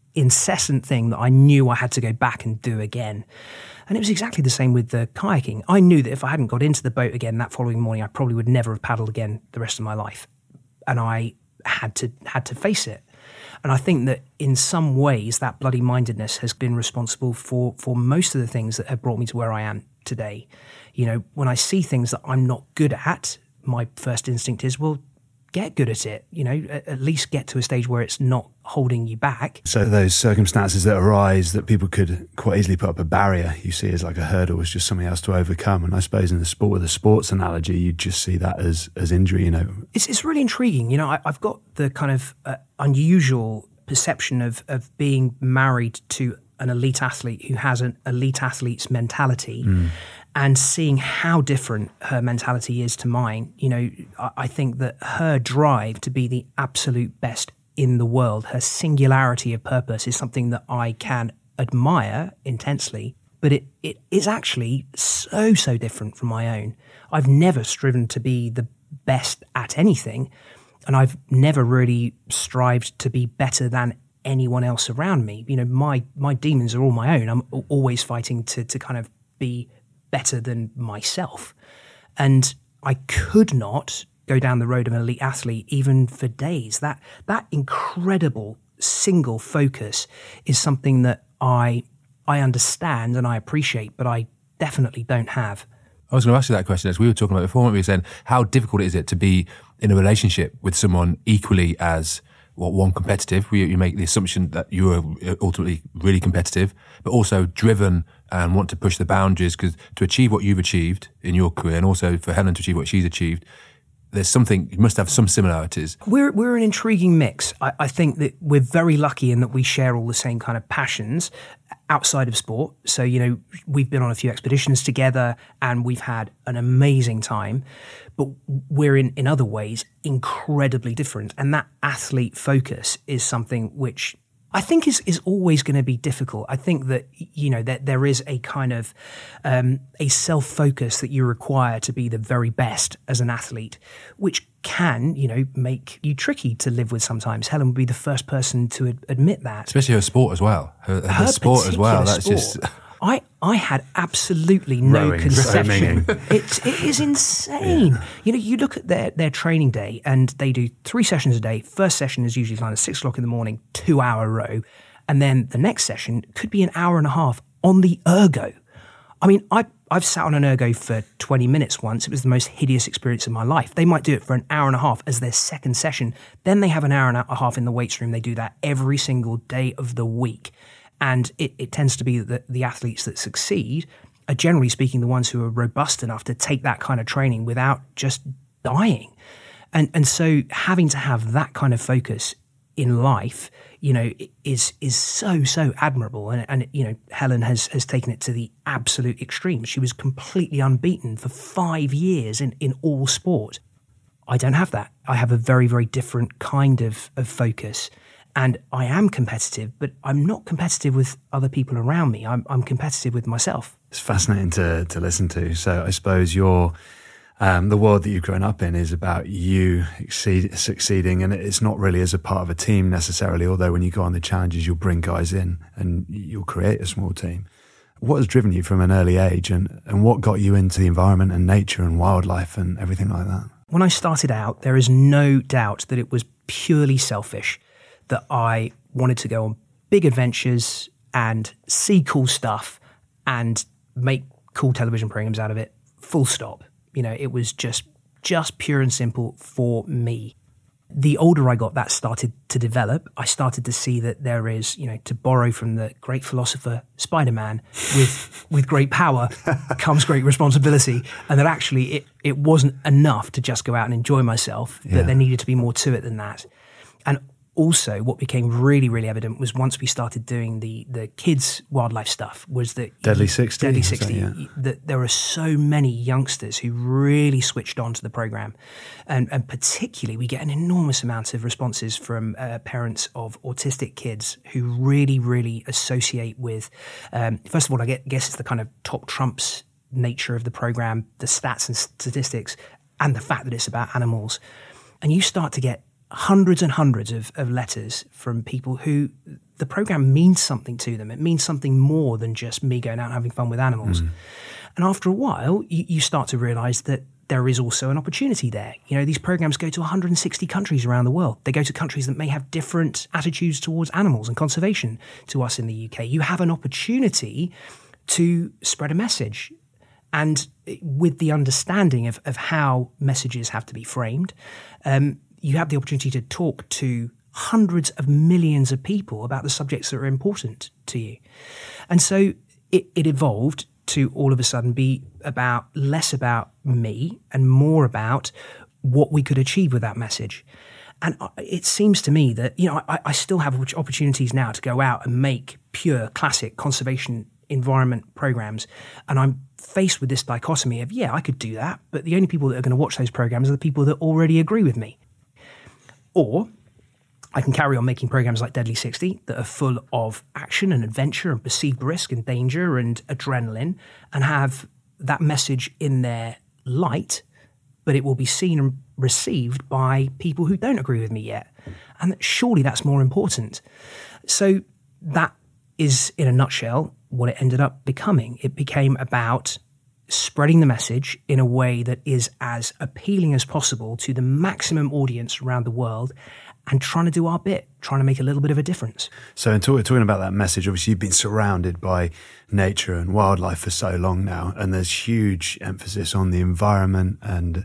incessant thing that I knew I had to go back and do again. And it was exactly the same with the kayaking. I knew that if I hadn't got into the boat again that following morning, I probably would never have paddled again the rest of my life. And I had to had to face it. And I think that in some ways that bloody mindedness has been responsible for for most of the things that have brought me to where I am today. You know, when I see things that I'm not good at, my first instinct is, well, get good at it, you know, at least get to a stage where it's not holding you back. So those circumstances that arise that people could quite easily put up a barrier, you see as like a hurdle, as just something else to overcome. And I suppose in the sport, with a sports analogy, you just see that as as injury, you know. It's, it's really intriguing. You know, I, I've got the kind of uh, unusual perception of, of being married to an elite athlete who has an elite athlete's mentality. Mm. And seeing how different her mentality is to mine, you know, I think that her drive to be the absolute best in the world, her singularity of purpose is something that I can admire intensely, but it, it is actually so, so different from my own. I've never striven to be the best at anything, and I've never really strived to be better than anyone else around me. You know, my, my demons are all my own. I'm always fighting to, to kind of be better than myself. And I could not go down the road of an elite athlete even for days. That that incredible single focus is something that I I understand and I appreciate, but I definitely don't have. I was going to ask you that question as we were talking about before. We were saying, how difficult is it to be in a relationship with someone equally as well, one, competitive? You make the assumption that you are ultimately really competitive, but also driven and want to push the boundaries, because to achieve what you've achieved in your career, and also for Helen to achieve what she's achieved, there's something, you must have some similarities. We're we're an intriguing mix. I, I think that we're very lucky in that we share all the same kind of passions outside of sport. So, you know, we've been on a few expeditions together and we've had an amazing time, but we're in, in other ways incredibly different. And that athlete focus is something which I think is, is always going to be difficult. I think that, you know, that there is a kind of um, a self-focus that you require to be the very best as an athlete, which can, you know, make you tricky to live with sometimes. Helen would be the first person to ad- admit that. Especially her sport as well. Her, her, her sport as well. That's sport. just... I, I had absolutely no Rowing, conception. It's, it is insane. Yeah. You know, you look at their, their training day and they do three sessions a day. First session is usually kind of six o'clock in the morning, two hour row. And then the next session could be an hour and a half on the ergo. I mean, I, I've sat on an ergo for twenty minutes once. It was the most hideous experience of my life. They might do it for an hour and a half as their second session. Then they have an hour and a half in the weights room. They do that every single day of the week. And it, it tends to be that the athletes that succeed are generally speaking the ones who are robust enough to take that kind of training without just dying. And and so having to have that kind of focus in life, you know, is is so, so admirable. And, and you know, Helen has, has taken it to the absolute extreme. She was completely unbeaten for five years in, in all sport. I don't have that. I have a very, very different kind of, of focus. And I am competitive, but I'm not competitive with other people around me. I'm, I'm competitive with myself. It's fascinating to to listen to. So I suppose your um, the world that you've grown up in is about you exceed, succeeding, and it's not really as a part of a team necessarily. Although when you go on the challenges, you'll bring guys in and you'll create a small team. What has driven you from an early age, and, and what got you into the environment and nature and wildlife and everything like that? When I started out, there is no doubt that it was purely selfish, that I wanted to go on big adventures and see cool stuff and make cool television programs out of it, full stop. You know, it was just just pure and simple for me. The older I got, that started to develop. I started to see that there is, you know, to borrow from the great philosopher Spider-Man, with with great power comes great responsibility, and that actually it, it wasn't enough to just go out and enjoy myself, yeah. that there needed to be more to it than that. And also, what became really, really evident was once we started doing the the kids' wildlife stuff, was that Deadly sixty, Deadly sixty, that, yeah. that there are so many youngsters who really switched on to the program, and and particularly we get an enormous amount of responses from uh, parents of autistic kids who really, really associate with. Um, first of all, I guess it's the kind of top trumps nature of the program, the stats and statistics, and the fact that it's about animals, and you start to get hundreds and hundreds of, of letters from people who the program means something to them. It means something more than just me going out and having fun with animals. Mm. And after a while, you, you start to realize that there is also an opportunity there. You know, these programs go to one hundred sixty countries around the world. They go to countries that may have different attitudes towards animals and conservation to us in the U K. You have an opportunity to spread a message. And with the understanding of, of how messages have to be framed, um, you have the opportunity to talk to hundreds of millions of people about the subjects that are important to you. And so it, it evolved to all of a sudden be about less about me and more about what we could achieve with that message. And it seems to me that, you know, I, I still have opportunities now to go out and make pure classic conservation environment programs. And I'm faced with this dichotomy of, yeah, I could do that, but the only people that are going to watch those programs are the people that already agree with me. Or I can carry on making programs like Deadly sixty that are full of action and adventure and perceived risk and danger and adrenaline, and have that message in their light, but it will be seen and received by people who don't agree with me yet. And surely that's more important. So that is, in a nutshell, what it ended up becoming. It became about spreading the message in a way that is as appealing as possible to the maximum audience around the world, and trying to do our bit, trying to make a little bit of a difference. So in talk, talking about that message, obviously you've been surrounded by nature and wildlife for so long now, and there's huge emphasis on the environment and,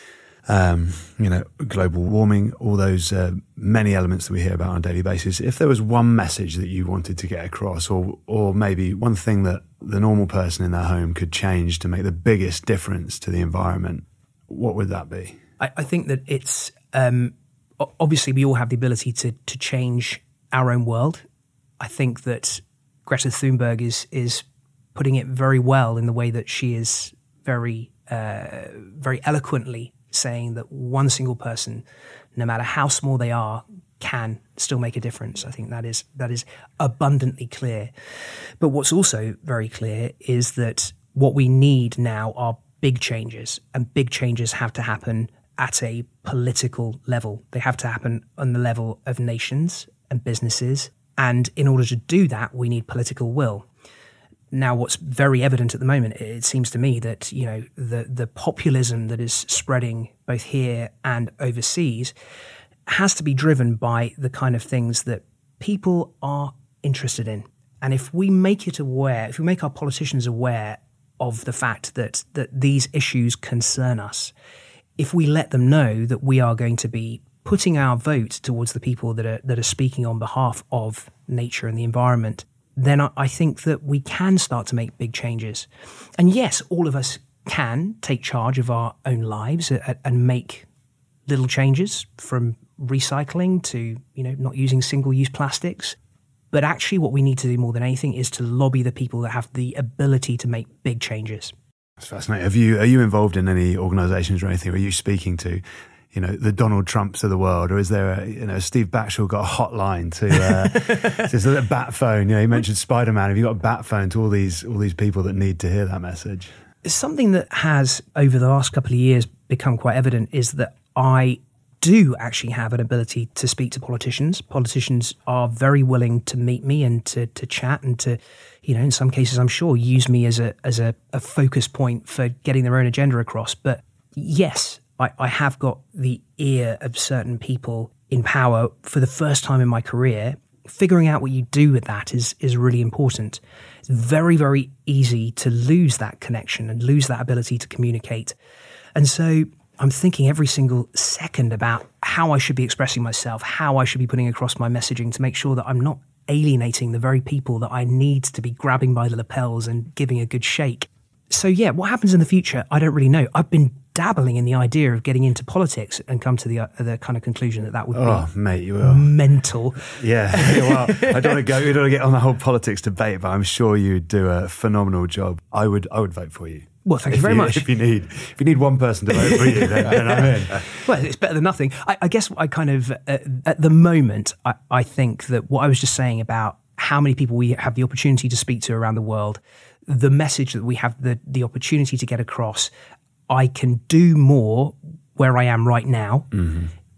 um, you know, global warming, all those uh, many elements that we hear about on a daily basis. If there was one message that you wanted to get across, or or maybe one thing that the normal person in their home could change to make the biggest difference to the environment, what would that be? I, I think that it's... Um, Obviously, we all have the ability to to change our own world. I think that Greta Thunberg is is putting it very well in the way that she is very uh, very eloquently saying that one single person, no matter how small they are, can still make a difference. I think that is that is abundantly clear. But what's also very clear is that what we need now are big changes, and big changes have to happen at a political level. They have to happen on the level of nations and businesses. And in order to do that, we need political will. Now, what's very evident at the moment, it seems to me that, you know, the, the populism that is spreading both here and overseas has to be driven by the kind of things that people are interested in. And if we make it aware, if we make our politicians aware of the fact that that these issues concern us, if we let them know that we are going to be putting our vote towards the people that are that are speaking on behalf of nature and the environment, then I, I think that we can start to make big changes. And yes, all of us can take charge of our own lives and, and make little changes, from recycling to, you know, not using single-use plastics. But actually what we need to do more than anything is to lobby the people that have the ability to make big changes. That's fascinating. Have you, are you involved in any organisations or anything? Are you speaking to, you know, the Donald Trumps of the world, or is there a, you know, Steve Backshall got a hotline to, uh, there's a bat phone, you know, you mentioned Spider-Man. Have you got a bat phone to all these, all these people that need to hear that message? Something that has, over the last couple of years, become quite evident is that I do actually have an ability to speak to politicians. Politicians are very willing to meet me and to to chat and to, you know, in some cases, I'm sure, use me as a as a, a focus point for getting their own agenda across. But yes, I, I have got the ear of certain people in power for the first time in my career. Figuring out what you do with that is is really important. It's very, very easy to lose that connection and lose that ability to communicate. And so I'm thinking every single second about how I should be expressing myself, how I should be putting across my messaging to make sure that I'm not alienating the very people that I need to be grabbing by the lapels and giving a good shake. So yeah, what happens in the future, I don't really know. I've been dabbling in the idea of getting into politics and come to the uh, the kind of conclusion that that would oh, be mate, you will. mental. Yeah, well, I don't want to go. We don't want to get on the whole politics debate, but I'm sure you'd do a phenomenal job. I would, I would vote for you. Well, thank you if very you, much. If you need, if you need one person to vote for you, then, then I'm in. Well, it's better than nothing. I, I guess I kind of, uh, at the moment, I, I think that what I was just saying about how many people we have the opportunity to speak to around the world, the message that we have the, the opportunity to get across, I can do more where I am right now. Mm-hmm.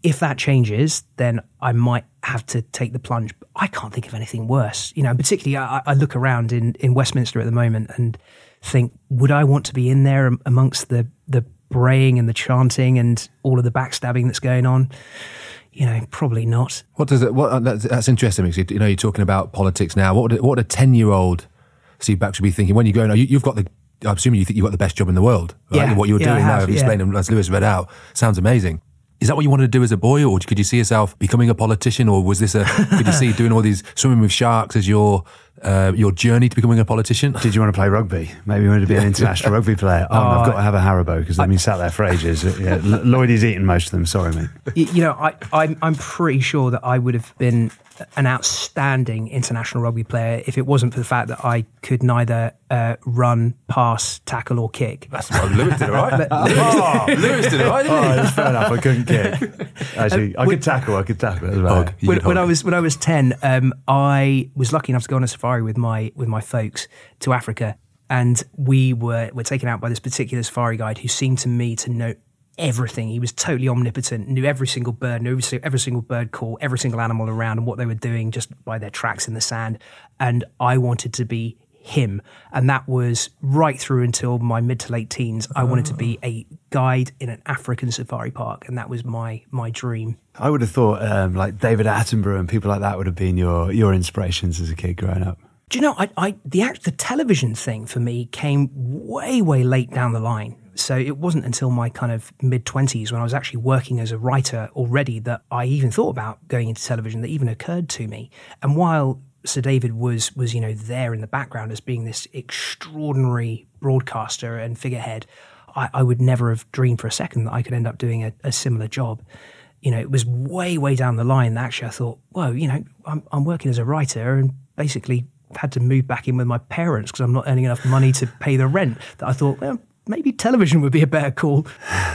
if that changes, then I might have to take the plunge. But I can't think of anything worse. You know, particularly I, I look around in, in Westminster at the moment and think, would I want to be in there amongst the, the braying and the chanting and all of the backstabbing that's going on? You know, probably not. What does it? What that's, that's interesting because you know you're talking about politics now. What would, what would a ten-year-old Steve Baxter be thinking when you go? You, you've got the. I'm assuming you think you've got the best job in the world. Right? Yeah, what you were yeah, doing I now, have, you yeah. explained as Lewis read out, sounds amazing. Is that what you wanted to do as a boy, or could you see yourself becoming a politician, or was this a? Could you see doing all these swimming with sharks as your uh, your journey to becoming a politician? Did you want to play rugby? Maybe you wanted to be an international rugby player. Oh, Oh, I've got to have a Haribo because they've been sat there for ages. Yeah, Lloydie's eaten most of them. Sorry, mate. You, you know, I, I'm, I'm pretty sure that I would have been an outstanding international rugby player if it wasn't for the fact that I could neither uh, run, pass, tackle, or kick. That's what Lewis did, all right. Lewis, Lewis did, all right, didn't he? Oh, that's fair enough. I couldn't kick. Actually, I could tackle. I could tackle as well. Hog. You When, could when I hog. was when I was ten, um, I was lucky enough to go on a safari with my with my folks to Africa, and we were were taken out by this particular safari guide who seemed to me to know everything. He was totally omnipotent, knew every single bird, knew every, si- every single bird call, every single animal around and what they were doing just by their tracks in the sand. And I wanted to be him. And that was right through until my mid to late teens. I wanted to be a guide in an African safari park. And that was my my dream. I would have thought um, like David Attenborough and people like that would have been your your inspirations as a kid growing up. Do you know, I, I the act, the television thing for me came way, way late down the line. So it wasn't until my kind of mid-twenties when I was actually working as a writer already that I even thought about going into television, that even occurred to me. And while Sir David was, was you know, there in the background as being this extraordinary broadcaster and figurehead, I, I would never have dreamed for a second that I could end up doing a, a similar job. You know, it was way, way down the line that actually I thought, whoa, you know, I'm, I'm working as a writer and basically had to move back in with my parents because I'm not earning enough money to pay the rent, that I thought, well, maybe television would be a better call.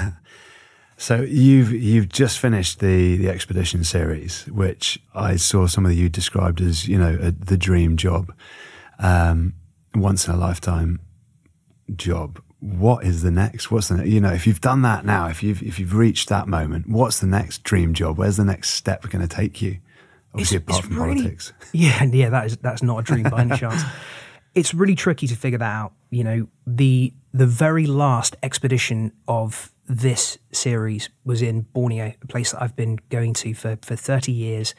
So you've you've just finished the the expedition series, which I saw some of you described as, you know, a, the dream job, um, once in a lifetime job. What is the next? What's the you know if you've done that now, if you've if you've reached that moment, what's the next dream job? Where's the next step going to take you? Obviously, It's- apart it's from really- politics. Yeah, yeah, that is that's not a dream by any chance. It's really tricky to figure that out. You know, the the very last expedition of this series was in Borneo, a place that I've been going to for, for thirty years.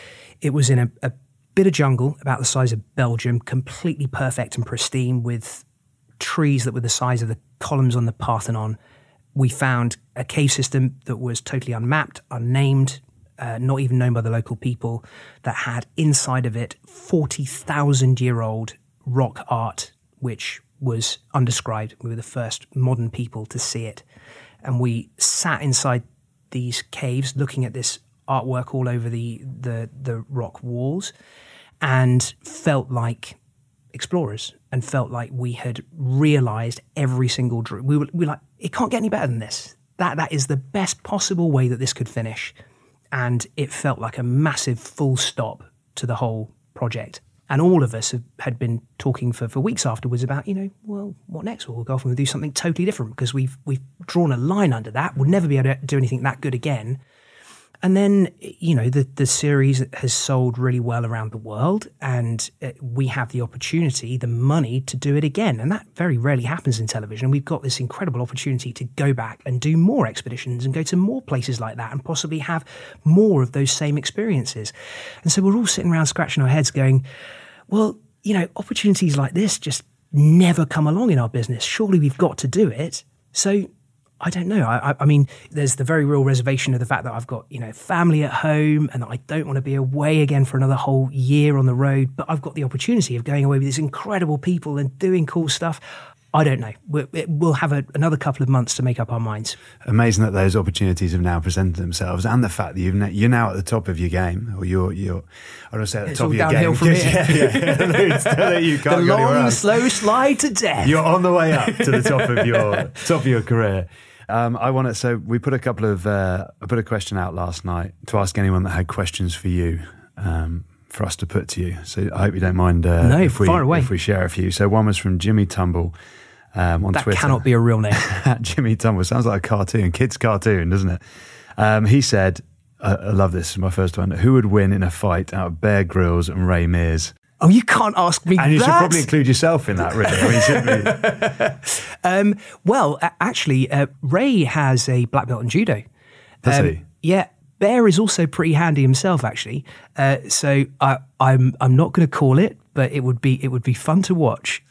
It was in a, a bit of jungle about the size of Belgium, completely perfect and pristine, with trees that were the size of the columns on the Parthenon. We found a cave system that was totally unmapped, unnamed, uh, not even known by the local people, that had inside of it forty thousand year old rock art, which was undescribed. We were the first modern people to see it. And we sat inside these caves looking at this artwork all over the, the, the rock walls and felt like explorers and felt like we had realized every single dream. We were, we were like, it can't get any better than this. That That is the best possible way that this could finish. And it felt like a massive full stop to the whole project. And all of us have, had been talking for, for weeks afterwards about, you know, well, what next? Well, we'll go off and we'll do something totally different because we've we've drawn a line under that. We'll never be able to do anything that good again. And then, you know, the, the series has sold really well around the world and uh, we have the opportunity, the money to do it again. And that very rarely happens in television. And we've got this incredible opportunity to go back and do more expeditions and go to more places like that and possibly have more of those same experiences. And so we're all sitting around scratching our heads going, well, you know, opportunities like this just never come along in our business. Surely we've got to do it. So I don't know. I, I mean, there's the very real reservation of the fact that I've got, you know, family at home and that I don't want to be away again for another whole year on the road. But I've got the opportunity of going away with these incredible people and doing cool stuff. I don't know. We're, we'll have a, another couple of months to make up our minds. Amazing that those opportunities have now presented themselves, and the fact that you've ne- you're now at the top of your game, or you're you're I don't say at the It's top all of your downhill game. from here. Yeah, yeah. It's that you The can't go anywhere long, else. slow slide to death. You're on the way up to the top of your top of your career. Um, I want to. So we put a couple of. Uh, I put a question out last night to ask anyone that had questions for you, um, for us to put to you. So I hope you don't mind. Uh, No, if we, far away. If we share a few. So one was from Jimmy Tumble um, on that Twitter. cannot be a real name. Jimmy Tumble sounds like a cartoon, kid's cartoon, doesn't it? Um, he said, I, I love this. This is my first one. Who would win in a fight out of Bear Grylls and Ray Mears? Oh, you can't ask me that. And you should probably include yourself in that, really. I mean, shouldn't we? um, well, uh, actually, uh, Ray has a black belt in judo. Does um, he? Yeah. Bear is also pretty handy himself, actually. Uh, so I, I'm I'm not going to call it, but it would be it would be fun to watch.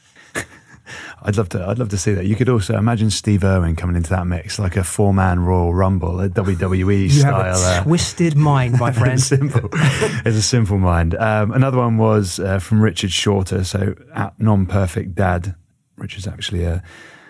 I'd love to. I'd love to see that. You could also imagine Steve Irwin coming into that mix, like a four-man Royal Rumble, a W W E you style. You have a uh, twisted mind, my friend. It's simple. It's a simple mind. Um, another one was uh, from Richard Shorter. So at Non-Perfect Dad, Richard's actually a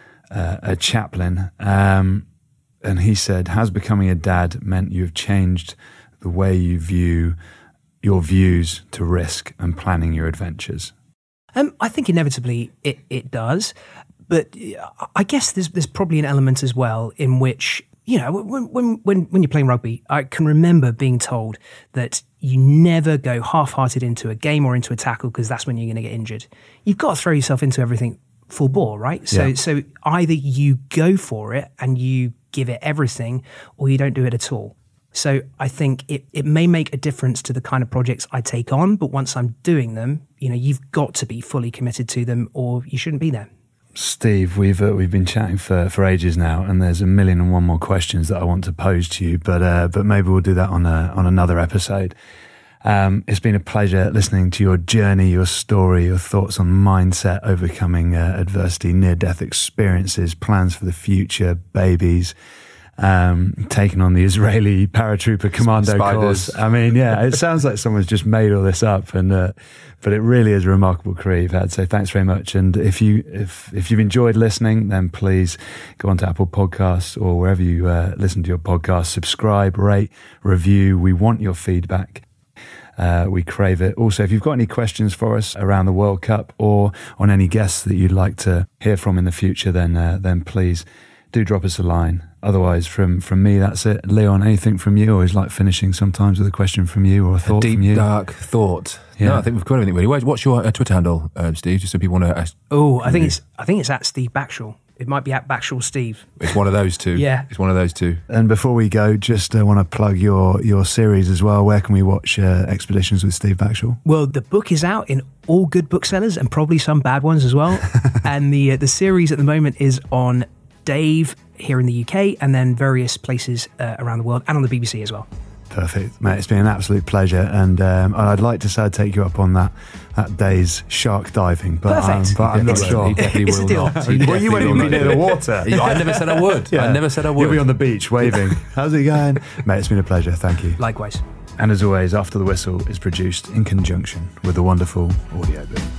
a, a chaplain, um, and he said, "Has becoming a dad meant you have changed the way you view your views to risk and planning your adventures?" Um, I think inevitably it, it does, but I guess there's there's probably an element as well in which, you know, when when when, when you're playing rugby, I can remember being told that you never go half-hearted into a game or into a tackle because that's when you're going to get injured. You've got to throw yourself into everything full bore, right? So yeah. so either you go for it and you give it everything, or you don't do it at all. So I think it, it may make a difference to the kind of projects I take on, but once I'm doing them, you know, you've got to be fully committed to them or you shouldn't be there. Steve, we've uh, we've been chatting for, for ages now, and there's a million and one more questions that I want to pose to you, but uh, but maybe we'll do that on a, on another episode. Um, it's been a pleasure listening to your journey, your story, your thoughts on mindset, overcoming uh, adversity, near-death experiences, plans for the future, babies. Um, taking on the Israeli paratrooper commando Spiders. course. I mean, yeah, it sounds like someone's just made all this up, and uh, but it really is a remarkable career you've had. So thanks very much. And if you if if you've enjoyed listening, then please go on to Apple Podcasts or wherever you uh, listen to your podcast. Subscribe, rate, review. We want your feedback. Uh, we crave it. Also, if you've got any questions for us around the World Cup or on any guests that you'd like to hear from in the future, then uh, then please do drop us a line. Otherwise, from, from me, that's it. Leon, anything from you? I always like finishing sometimes with a question from you or a thought a deep, from you. dark thought. Yeah. No, I think we've covered everything really. What's your uh, Twitter handle, uh, Steve? Just so people want to ask. Oh, I think it's I think it's at Steve Backshall. It might be at Backshall Steve. It's one of those two. Yeah. It's one of those two. And before we go, just uh, want to plug your, your series as well. Where can we watch uh, Expeditions with Steve Backshall? Well, the book is out in all good booksellers and probably some bad ones as well. And the uh, the series at the moment is on Dave here in the U K and then various places uh, around the world and on the B B C as well. Perfect, mate. It's been an absolute pleasure, and um, I'd like to say I'd take you up on that that day's shark diving, but, um, Perfect. but I'm not Definitely sure. He definitely It's a will deal. not. He Well, you definitely won't will even be not near do the it. water. I never said I would. Yeah. I never said I would. You'll be on the beach waving. How's it going? Mate, it's been a pleasure. Thank you. Likewise. And as always, After the Whistle is produced in conjunction with the wonderful Audio Boom.